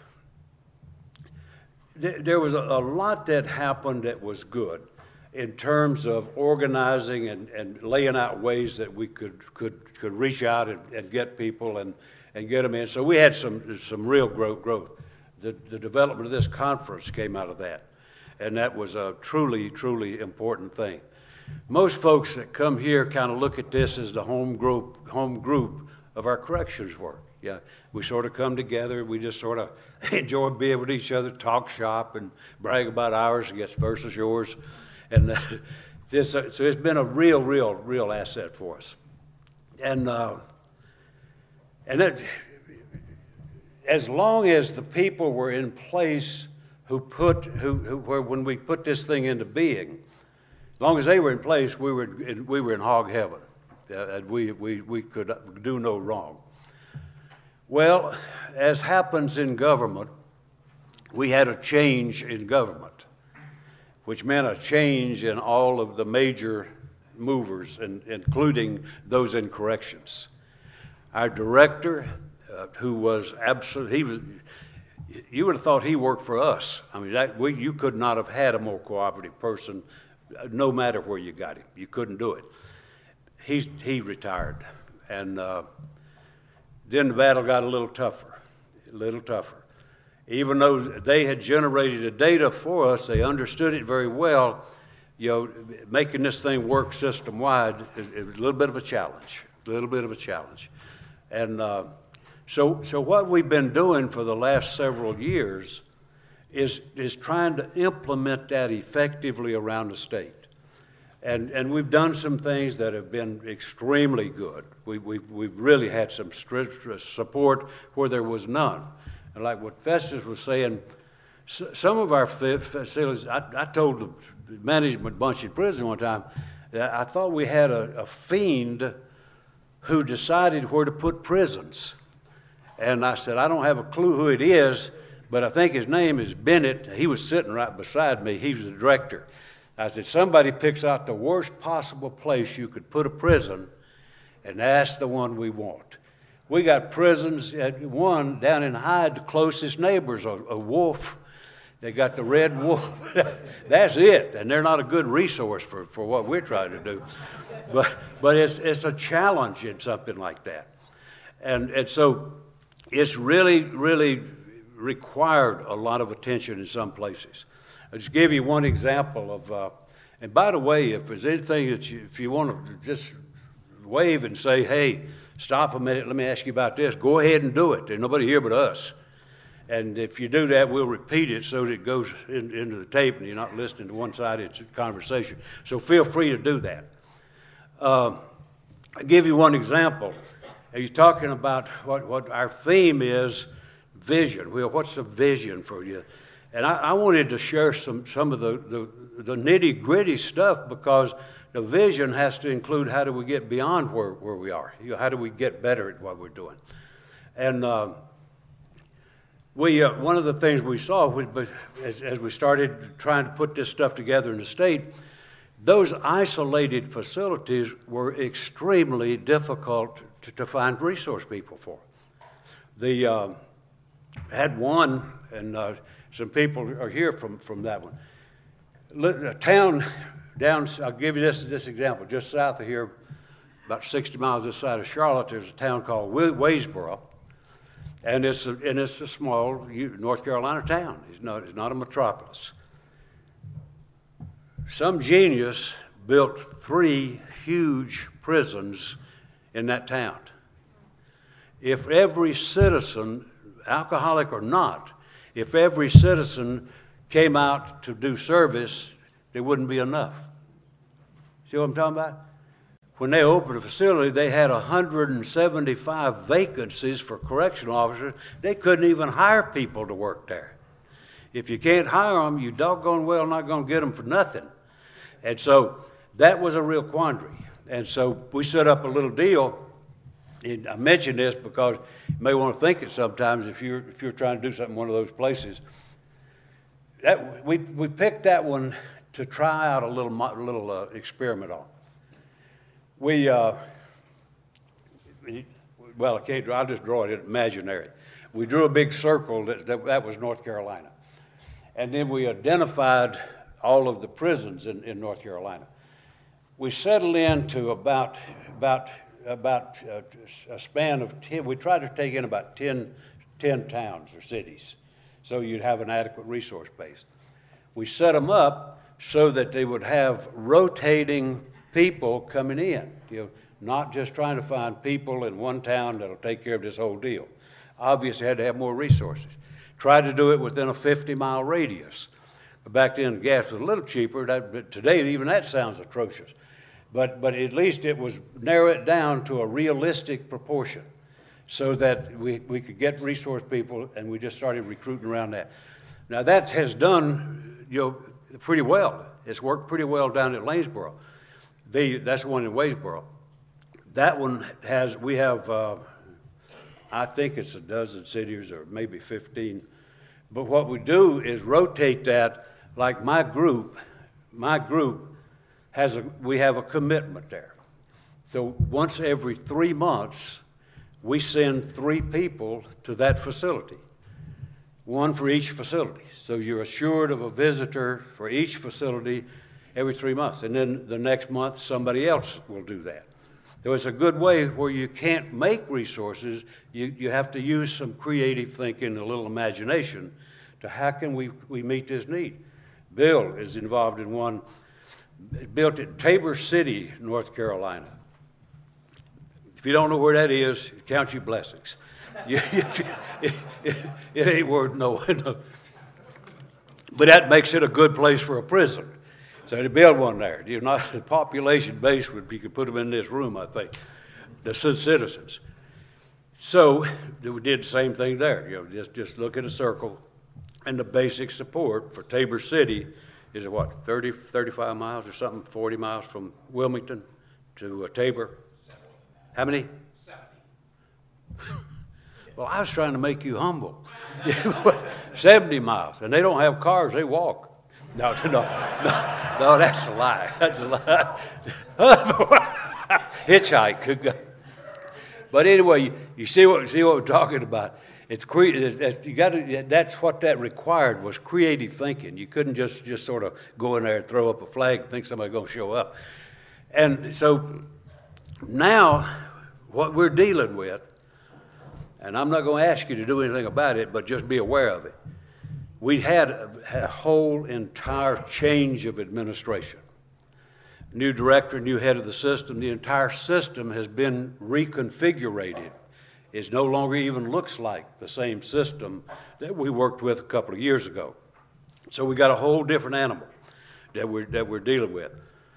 th- there was a, a lot that happened that was good in terms of organizing and, and laying out ways that we could could, could reach out and, and get people and, and get them in. So we had some some real growth. growth. The, the development of this conference came out of that, and that was a truly, truly important thing. Most folks that come here kind of look at this as the home group, home group of our corrections work. Yeah, we sort of come together. We just sort of enjoy being with each other, talk shop, and brag about ours against versus yours. And uh, this, uh, so it's been a real, real, real asset for us. And uh, and that, as long as the people were in place who put, who, who where when we put this thing into being, as long as they were in place, we were in, we were in hog heaven. Uh, we, we, we could do no wrong. Well, as happens in government, we had a change in government, which meant a change in all of the major movers, and, including those in corrections. Our director, uh, who was absolutely, he was, you would have thought he worked for us. I mean, that, we, you could not have had a more cooperative person, no matter where you got him. You couldn't do it. He, he retired, and uh, then the battle got a little tougher, a little tougher. Even though they had generated the data for us, they understood it very well. You know, making this thing work system-wide is, is a little bit of a challenge, a little bit of a challenge. And uh, so, so what we've been doing for the last several years is is trying to implement that effectively around the state. And and we've done some things that have been extremely good. We, we've, we've really had some support where there was none. And like what Festus was saying, some of our facilities, I, I told the management bunch in prison one time that I thought we had a, a fiend who decided where to put prisons. And I said, I don't have a clue who it is, but I think his name is Bennett. He was sitting right beside me. He was the director. I said, somebody picks out the worst possible place you could put a prison, and that's the one we want. We got prisons, at one down in Hyde, the closest neighbor's a, a wolf. They got the red wolf. That's it, and they're not a good resource for, for what we're trying to do. But but it's it's a challenge in something like that. And and so it's really, really required a lot of attention in some places. I'll just give you one example of, uh, and by the way, if there's anything that you, if you want to just wave and say, hey, stop a minute, let me ask you about this, go ahead and do it. There's nobody here but us. And if you do that, we'll repeat it so that it goes in, into the tape and you're not listening to one-sided conversation. So feel free to do that. Uh, I'll give you one example. You're talking about what, what our theme is, vision. Well, what's the vision for you? And I, I wanted to share some, some of the, the, the nitty-gritty stuff, because the vision has to include how do we get beyond where, where we are. You know, how do we get better at what we're doing? And uh, we uh, one of the things we saw we, as, as we started trying to put this stuff together in the state, those isolated facilities were extremely difficult to, to find resource people for. The uh, had one, and uh, some people are here from, from that one. A town down, I'll give you this this example, just south of here, about sixty miles this side of Charlotte, there's a town called Waysboro, and it's a, and it's a small North Carolina town. It's not it's not a metropolis. Some genius built three huge prisons in that town. If every citizen, alcoholic or not, if every citizen came out to do service, there wouldn't be enough. See what I'm talking about? When they opened a facility, they had one hundred seventy-five vacancies for correctional officers. They couldn't even hire people to work there. If you can't hire them, you doggone well not going to get them for nothing. And so that was a real quandary. And so we set up a little deal. And I mention this because you may want to think it sometimes if you're if you're trying to do something in one of those places. That we we picked that one to try out a little little uh, experiment on. We uh, well, I can't. I'll just draw it imaginary. We drew a big circle that, that that was North Carolina, and then we identified all of the prisons in, in North Carolina. We settled into about about. about uh, a span of ten, we tried to take in about ten, ten towns or cities, so you'd have an adequate resource base. We set them up so that they would have rotating people coming in, you know, not just trying to find people in one town that'll take care of this whole deal. Obviously had to have more resources. Tried to do it within a fifty-mile radius. Back then gas was a little cheaper. That, but today even that sounds atrocious. But but at least it was narrow it down to a realistic proportion. so that we, we could get resource people, and we just started recruiting around that. Now that has done, you know, pretty well. It's worked pretty well down at Lanesboro. The, that's the one in Waysboro. That one has, we have, uh, I think it's a dozen cities or maybe fifteen. But what we do is rotate that, like my group, my group has a, we have a commitment there. So once every three months, we send three people to that facility, one for each facility. So you're assured of a visitor for each facility every three months. And then the next month, somebody else will do that. So it's a good way where you can't make resources. You, you have to use some creative thinking, a little imagination, to how can we, we meet this need. Bill is involved in one, built at Tabor City, North Carolina. If you don't know where that is, count your blessings. You, it, it, it ain't worth knowing. But that makes it a good place for a prison. So to build one there, you know, the population base would be, you could put them in this room, I think, the citizens. So we did the same thing there. You know, just just look at a circle, and the basic support for Tabor City is what, thirty, thirty-five miles or something, forty miles from Wilmington to uh, Tabor. How many? seventy. Well, I was trying to make you humble. seventy miles, and they don't have cars; they walk. No, no, no, no, that's a lie. That's a lie. Hitchhike. But anyway, you, you see what see what we're talking about. It's cre- it's, you got to. That's what that required was creative thinking. You couldn't just just sort of go in there and throw up a flag and think somebody's going to show up. And so now, what we're dealing with, and I'm not going to ask you to do anything about it, but just be aware of it. We had a, a whole entire change of administration. New director, new head of the system. The entire system has been reconfigured. It no longer even looks like the same system that we worked with a couple of years ago. So we got a whole different animal that we're that we're dealing with.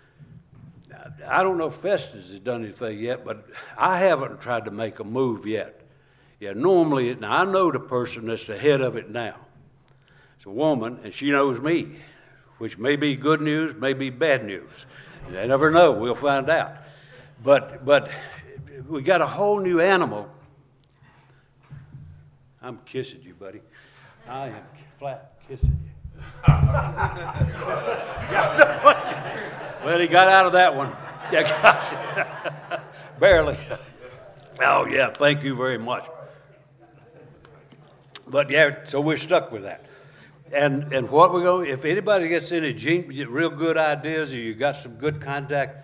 I don't know if Festus has done anything yet, but I haven't tried to make a move yet. Yeah, normally, now I know the person that's the head of it now. It's a woman, and she knows me, which may be good news, may be bad news. You never know. We'll find out. But but we got a whole new animal. I'm kissing you, buddy. I am flat kissing you. Well, he got out of that one. Barely. Oh, yeah, thank you very much. But, yeah, so we're stuck with that. And and what we're going, if anybody gets any gen- real good ideas or you got some good contact,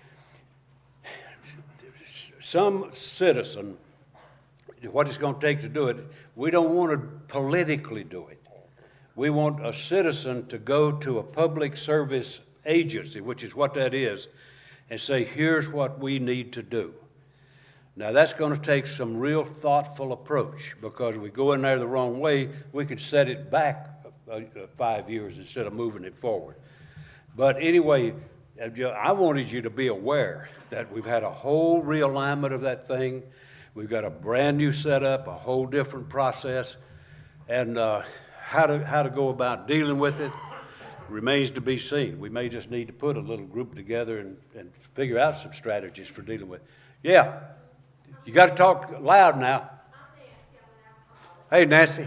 some citizen, what it's going to take to do it, we don't want to politically do it. We want a citizen to go to a public service agency, which is what that is, and say, here's what we need to do. Now, that's going to take some real thoughtful approach, because if we go in there the wrong way, we could set it back uh, uh, five years instead of moving it forward. But anyway, I wanted you to be aware that we've had a whole realignment of that thing. We've got a brand new setup, a whole different process, and uh, how to how to go about dealing with it remains to be seen. We may just need to put a little group together and, and figure out some strategies for dealing with it. Yeah, you got to talk loud now. Hey, Nancy.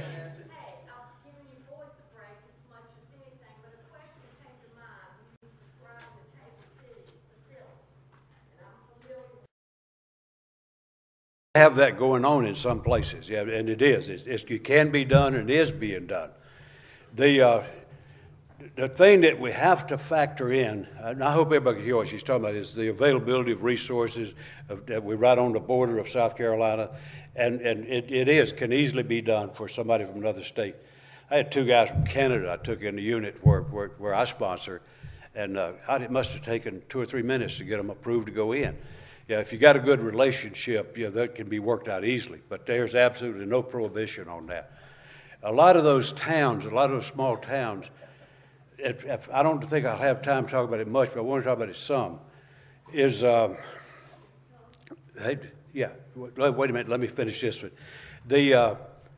Have that going on in some places, yeah, and it is. It's, it's, it can be done, and it is being done. The uh, the thing that we have to factor in, and I hope everybody can hear what she's talking about, is the availability of resources of, that we're right on the border of South Carolina, and and it, it is can easily be done for somebody from another state. I had two guys from Canada I took in the unit where where, where I sponsor, and uh, it must have taken two or three minutes to get them approved to go in. Yeah, if you got a good relationship, you know, that can be worked out easily. But there's absolutely no prohibition on that. A lot of those towns, a lot of those small towns, if, if, I don't think I'll have time to talk about it much, but I want to talk about it some, is um, they, Yeah, wait wait a minute, let me finish this one. The, uh,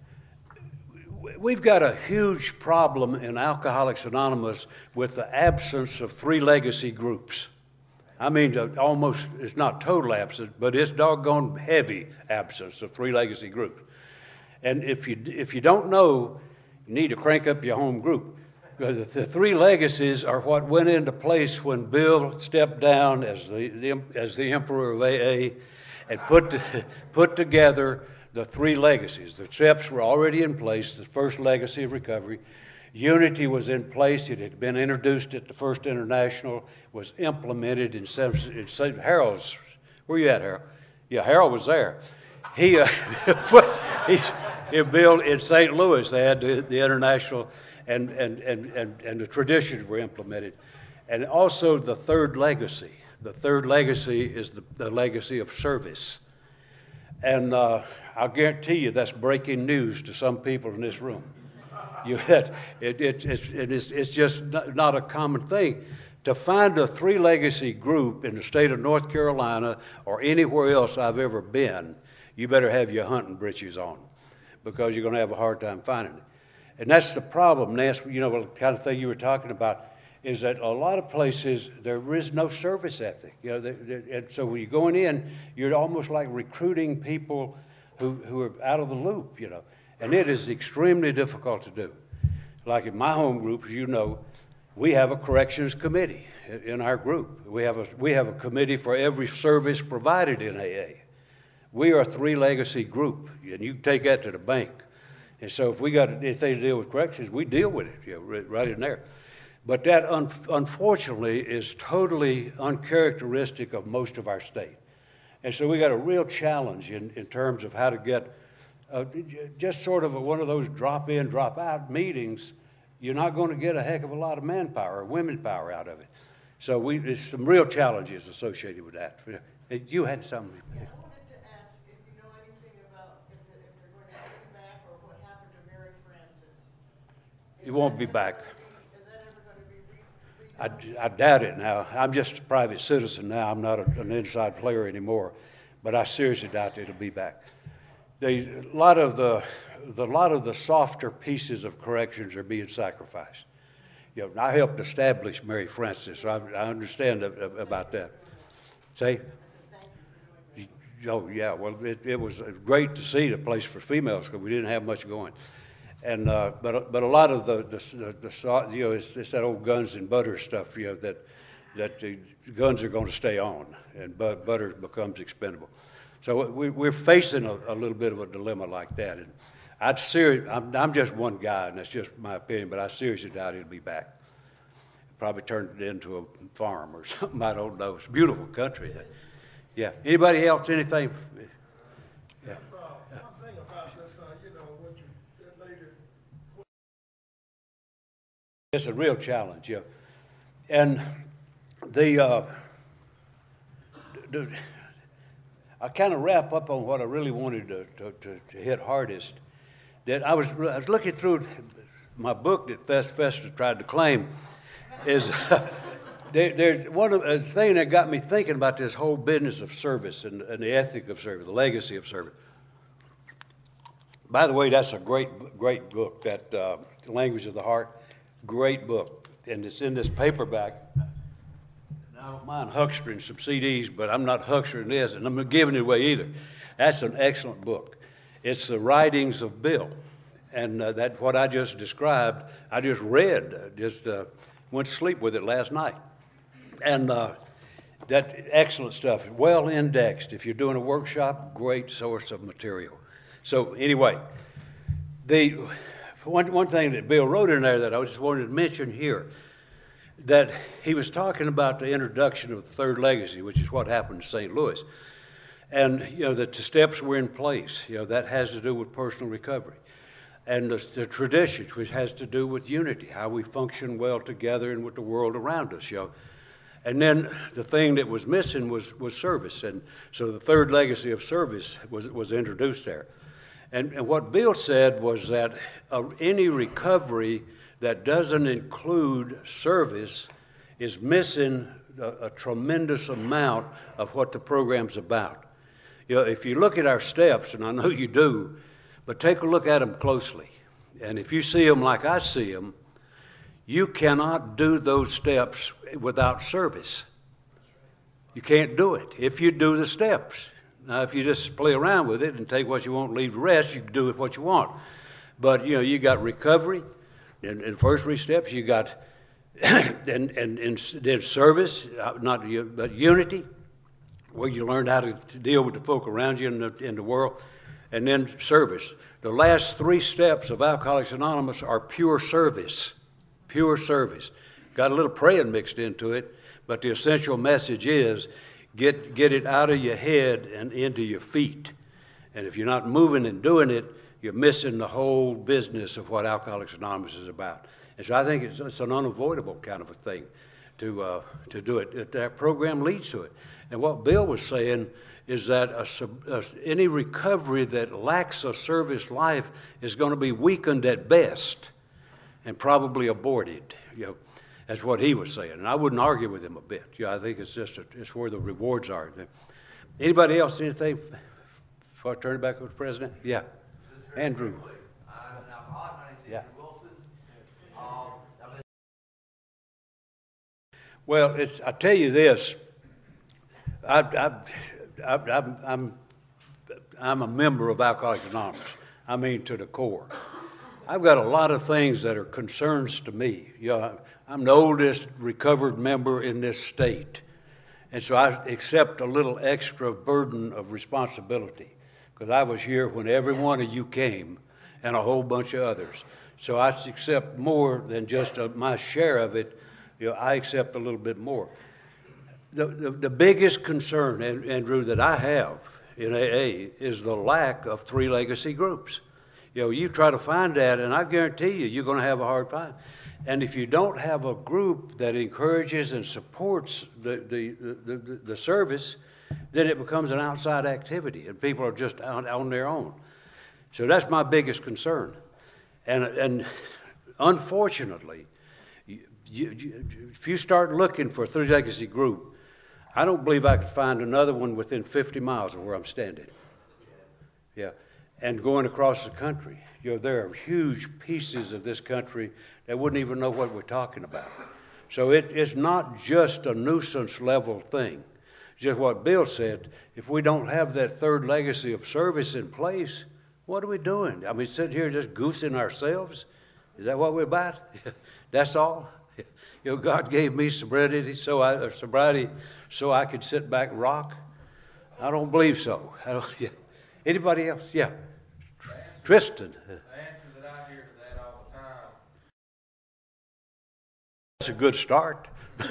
we've got a huge problem in Alcoholics Anonymous with the absence of three legacy groups. I mean, uh, almost, it's not total absence, but it's doggone heavy absence of three legacy groups. And if you if you don't know, you need to crank up your home group. Because the three legacies are what went into place when Bill stepped down as the, the as the emperor of A A and put to, put together the three legacies. The steps were already in place. The first legacy of recovery, unity was in place. It had been introduced at the first international. Was implemented in, in Saint Harold's. Where you at, Harold? Yeah, Harold was there. He uh, put he, he built in Saint Louis. They had the, the international. And, and, and, and, and the traditions were implemented. And also the third legacy. The third legacy is the, the legacy of service. And uh, I'll guarantee you that's breaking news to some people in this room. You had, it, it, it's, it is, it's just not, not a common thing. To find a three legacy group in the state of North Carolina or anywhere else I've ever been, you better have your hunting breeches on, because you're going to have a hard time finding it. And that's the problem, Nancy, you know, the kind of thing you were talking about, is that a lot of places there is no service ethic. You know, they, they, and so when you're going in, you're almost like recruiting people who, who are out of the loop, you know. And it is extremely difficult to do. Like in my home group, as you know, we have a corrections committee in our group. We have a we have a committee for every service provided in A A. We are a three legacy group, and you can take that to the bank. And so if we got anything to deal with corrections, we deal with it, you know, right in there. But that, un- unfortunately, is totally uncharacteristic of most of our state. And so we got a real challenge in, in terms of how to get uh, just sort of a, one of those drop-in, drop-out meetings. You're not going to get a heck of a lot of manpower or women power out of it. So we, there's some real challenges associated with that. You had something. Yeah. It won't be back. I, I doubt it now. I'm just a private citizen now. I'm not a, an inside player anymore. But I seriously doubt it'll be back. They, a lot of the, the lot of the softer pieces of corrections are being sacrificed. You know, I helped establish Mary Frances, so I, I understand about that. Say? Oh yeah. Well, it, it was great to see the place for females because we didn't have much going. And uh, but but a lot of the the, the, the you know it's, it's that old guns and butter stuff, you know, that that the guns are going to stay on and but butter becomes expendable. So we, we're facing a, a little bit of a dilemma like that. And I'd serious I'm, I'm just one guy, and that's just my opinion, but I seriously doubt it'll be back. Probably turned it into a farm or something. I don't know. It's a beautiful country. Yeah. Anybody else? Anything? Yeah. It's a real challenge, yeah. And the, uh, the I kind of wrap up on what I really wanted to, to, to, to hit hardest. That I was I was looking through my book that Fest Festa tried to claim. Is uh, there, there's one of a thing that got me thinking about this whole business of service and, and the ethic of service, the legacy of service. By the way, that's a great great book, that uh, Language of the Heart. Great book, and it's in this paperback. And I don't mind huckstering some C Ds, but I'm not huckstering this, and I'm not giving it away either. That's an excellent book. It's the writings of Bill, and uh, that what I just described, I just read, uh, just uh, went to sleep with it last night, and uh, that excellent stuff, well indexed. If you're doing a workshop, great source of material. So anyway, the One, one thing that Bill wrote in there that I just wanted to mention here, that he was talking about the introduction of the third legacy, which is what happened in Saint Louis. And, you know, that the steps were in place. You know, that has to do with personal recovery. And the, the traditions, which has to do with unity, how we function well together and with the world around us, you know. And then the thing that was missing was, was service. And so the third legacy of service was, was introduced there. And, and what Bill said was that uh, any recovery that doesn't include service is missing a, a tremendous amount of what the program's about. You know, if you look at our steps, and I know you do, but take a look at them closely. And if you see them like I see them, you cannot do those steps without service. You can't do it if you do the steps. Now, if you just play around with it and take what you want, leave the rest, you can do it what you want. But, you know, you got recovery in, in first three steps. You got and, and, and then service, not but unity, where you learned how to, to deal with the folk around you in the, in the world, and then service. The last three steps of Alcoholics Anonymous are pure service, pure service. Got a little praying mixed into it, but the essential message is get get it out of your head and into your feet. And if you're not moving and doing it, you're missing the whole business of what Alcoholics Anonymous is about. And so I think it's, it's an unavoidable kind of a thing to uh, to do it. That program leads to it. And what Bill was saying is that a, a, any recovery that lacks a service life is going to be weakened at best and probably aborted. You know, that's what he was saying, and I wouldn't argue with him a bit. You know, I think it's just a, it's where the rewards are. Anybody else anything before I turn it back over to the president? Yeah, Andrew. Yeah. Well, it's, I tell you this, I, I, I, I'm, I'm, I'm a member of Alcoholics Anonymous. I mean, to the core. I've got a lot of things that are concerns to me. You know, I'm the oldest recovered member in this state, and so I accept a little extra burden of responsibility because I was here when every one of you came and a whole bunch of others. So I accept more than just a, my share of it. You know, I accept a little bit more. The, the, the biggest concern, Andrew, that I have in A A is the lack of three legacy groups. You know, you try to find that, and I guarantee you, you're going to have a hard time. And if you don't have a group that encourages and supports the, the, the, the, the service, then it becomes an outside activity, and people are just out on their own. So that's my biggest concern. And, and unfortunately, you, you, if you start looking for a three legacy group, I don't believe I could find another one within fifty miles of where I'm standing. Yeah. And going across the country. You know, there are huge pieces of this country that wouldn't even know what we're talking about. So it, it's not just a nuisance level thing. Just what Bill said, if we don't have that third legacy of service in place, what are we doing? I mean, sitting here just goosing ourselves? Is that what we're about? That's all? You know, God gave me sobriety so I, or sobriety so I could sit back and rock? I don't believe so. I don't, yeah. Anybody else? Yeah. Tristan. The answer that I hear to that all the time. That's a good start.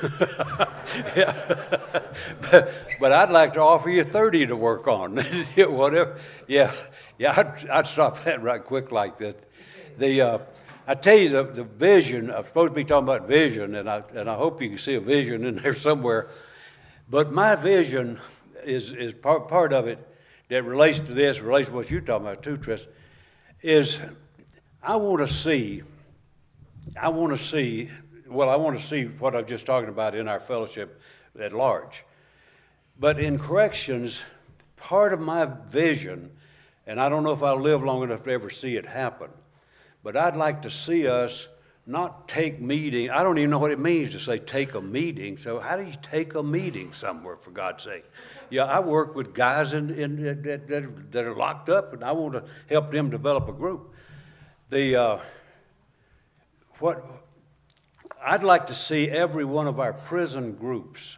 Yeah. but, but I'd like to offer you thirty to work on. Whatever. Yeah. Yeah. I'd, I'd stop that right quick like that. The uh, I tell you the, the vision. I'm supposed to be talking about vision, and I and I hope you can see a vision in there somewhere. But my vision is is part part of it that relates to this, relates to what you're talking about too, Tristan. Is I want to see, I want to see, well, I want to see what I'm just talking about in our fellowship at large. But in corrections, part of my vision, and I don't know if I'll live long enough to ever see it happen, but I'd like to see us not take meeting. I don't even know what it means to say take a meeting. So how do you take a meeting somewhere, for God's sake? Yeah, I work with guys in, in, that, that, that are locked up, and I want to help them develop a group. The uh, what I'd like to see every one of our prison groups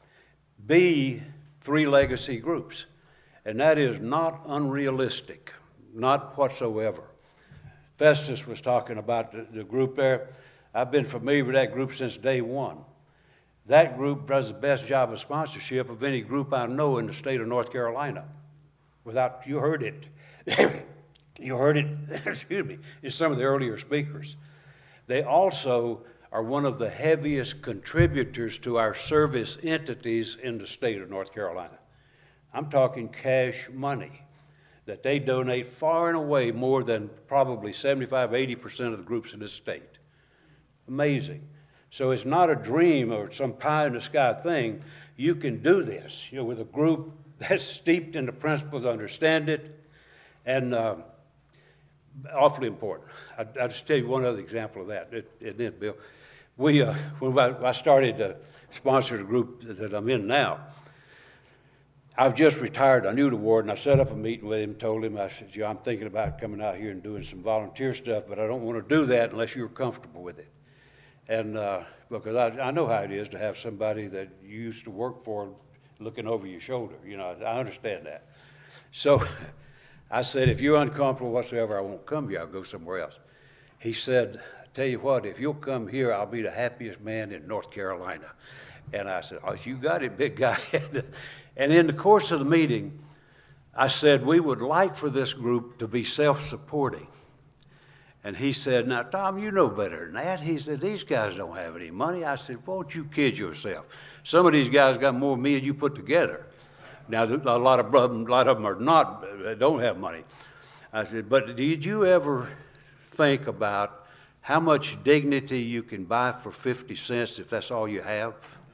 be three legacy groups, and that is not unrealistic, not whatsoever. Festus was talking about the, the group there. I've been familiar with that group since day one. That group does the best job of sponsorship of any group I know in the state of North Carolina. Without, you heard it. You heard it, excuse me, in some of the earlier speakers. They also are one of the heaviest contributors to our service entities in the state of North Carolina. I'm talking cash money that they donate far and away more than probably seventy-five, eighty percent of the groups in this state. Amazing. So it's not a dream or some pie in the sky thing. you can do this, you know, with a group that's steeped in the principles, understand it, and uh, awfully important. I, I'll just tell you one other example of that. It, it is, Bill. We, uh, when I started to sponsor the group that I'm in now, I've just retired. I knew the warden. I set up a meeting with him, told him, I said, yeah, I'm thinking about coming out here and doing some volunteer stuff, but I don't want to do that unless you're comfortable with it. And uh, because I, I know how it is to have somebody that you used to work for looking over your shoulder. You know, I understand that. So I said, if you're uncomfortable whatsoever, I won't come here. I'll go somewhere else. He said, I tell you what, if you'll come here, I'll be the happiest man in North Carolina. And I said, oh, you got it, big guy. And in the course of the meeting, I said, we would like for this group to be self-supporting. And he said, now, Tom, you know better than that. He said, these guys don't have any money. I said, won't you kid yourself? Some of these guys got more than me and you put together. Now, a lot of them, a lot of them are not, don't have money. I said, but did you ever think about how much dignity you can buy for fifty cents if that's all you have?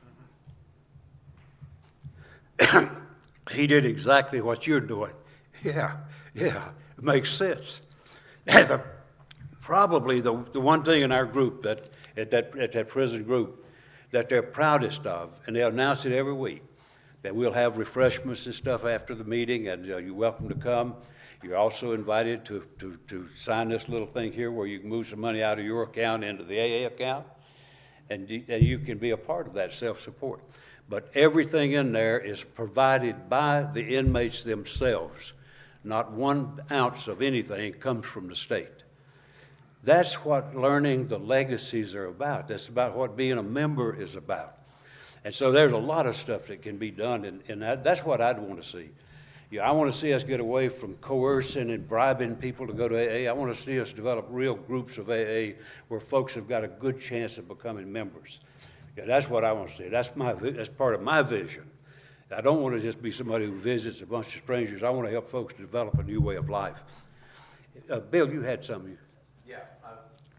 He did exactly what you're doing. Yeah, yeah, it makes sense. the, probably the, the one thing in our group, that at that at that prison group, that they're proudest of, and they announce it every week, that we'll have refreshments and stuff after the meeting, and uh, you're welcome to come. You're also invited to, to, to sign this little thing here where you can move some money out of your account into the A A account, and you, and you can be a part of that self-support. But everything in there is provided by the inmates themselves. Not one ounce of anything comes from the state. That's what learning the legacies are about. That's about what being a member is about. And so there's a lot of stuff that can be done, and, and that, that's what I'd want to see. Yeah, I want to see us get away from coercing and bribing people to go to A A. I want to see us develop real groups of A A where folks have got a good chance of becoming members. Yeah, that's what I want to see. That's my that's part of my vision. I don't want to just be somebody who visits a bunch of strangers. I want to help folks develop a new way of life. Uh, Bill, you had something. Yeah. I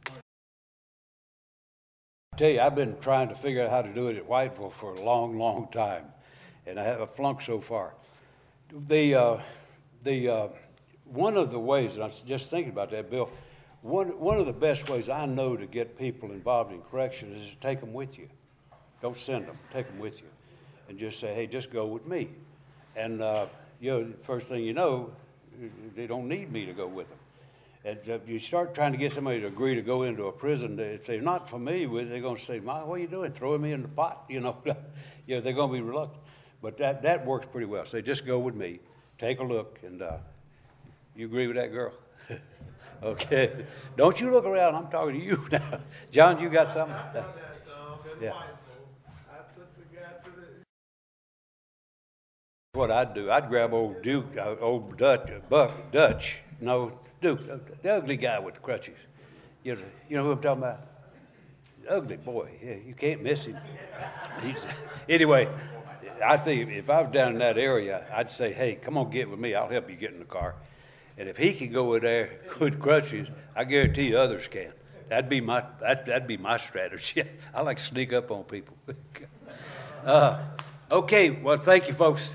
tell you, I've been trying to figure out how to do it at Whiteville for a long, long time, and I have flunked so far. The uh, the uh, one of the ways, and I was just thinking about that, Bill. One one of the best ways I know to get people involved in correction is to take them with you. Don't send them. Take them with you, and just say, hey, just go with me. And uh, you know, the first thing you know, they don't need me to go with them. And uh, you start trying to get somebody to agree to go into a prison, if they're not familiar with it, they're going to say, "Ma, what are you doing? Throwing me in the pot?" You know, you know, they're going to be reluctant. But that that works pretty well. Say, just go with me, take a look, and uh, you agree with that girl? Okay. Don't you look around. I'm talking to you now. John, you got something? I've done that, Tom, in Yeah. Whiteville. I took the guy to the What I'd do, I'd grab old Duke, uh, old Dutch, uh, Buck, Dutch, no, Duke, uh, the ugly guy with the crutches. You know, you know who I'm talking about? The ugly boy. Yeah, you can't miss him. He's, anyway, I think if I was down in that area, I'd say, hey, come on, get with me. I'll help you get in the car. And if he can go in there with crutches, I guarantee you others can. That'd be my that, that'd be my strategy. I like to sneak up on people. uh, okay, well, thank you, folks.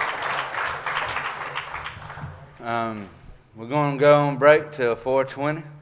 Um, we're going to go on break till four twenty.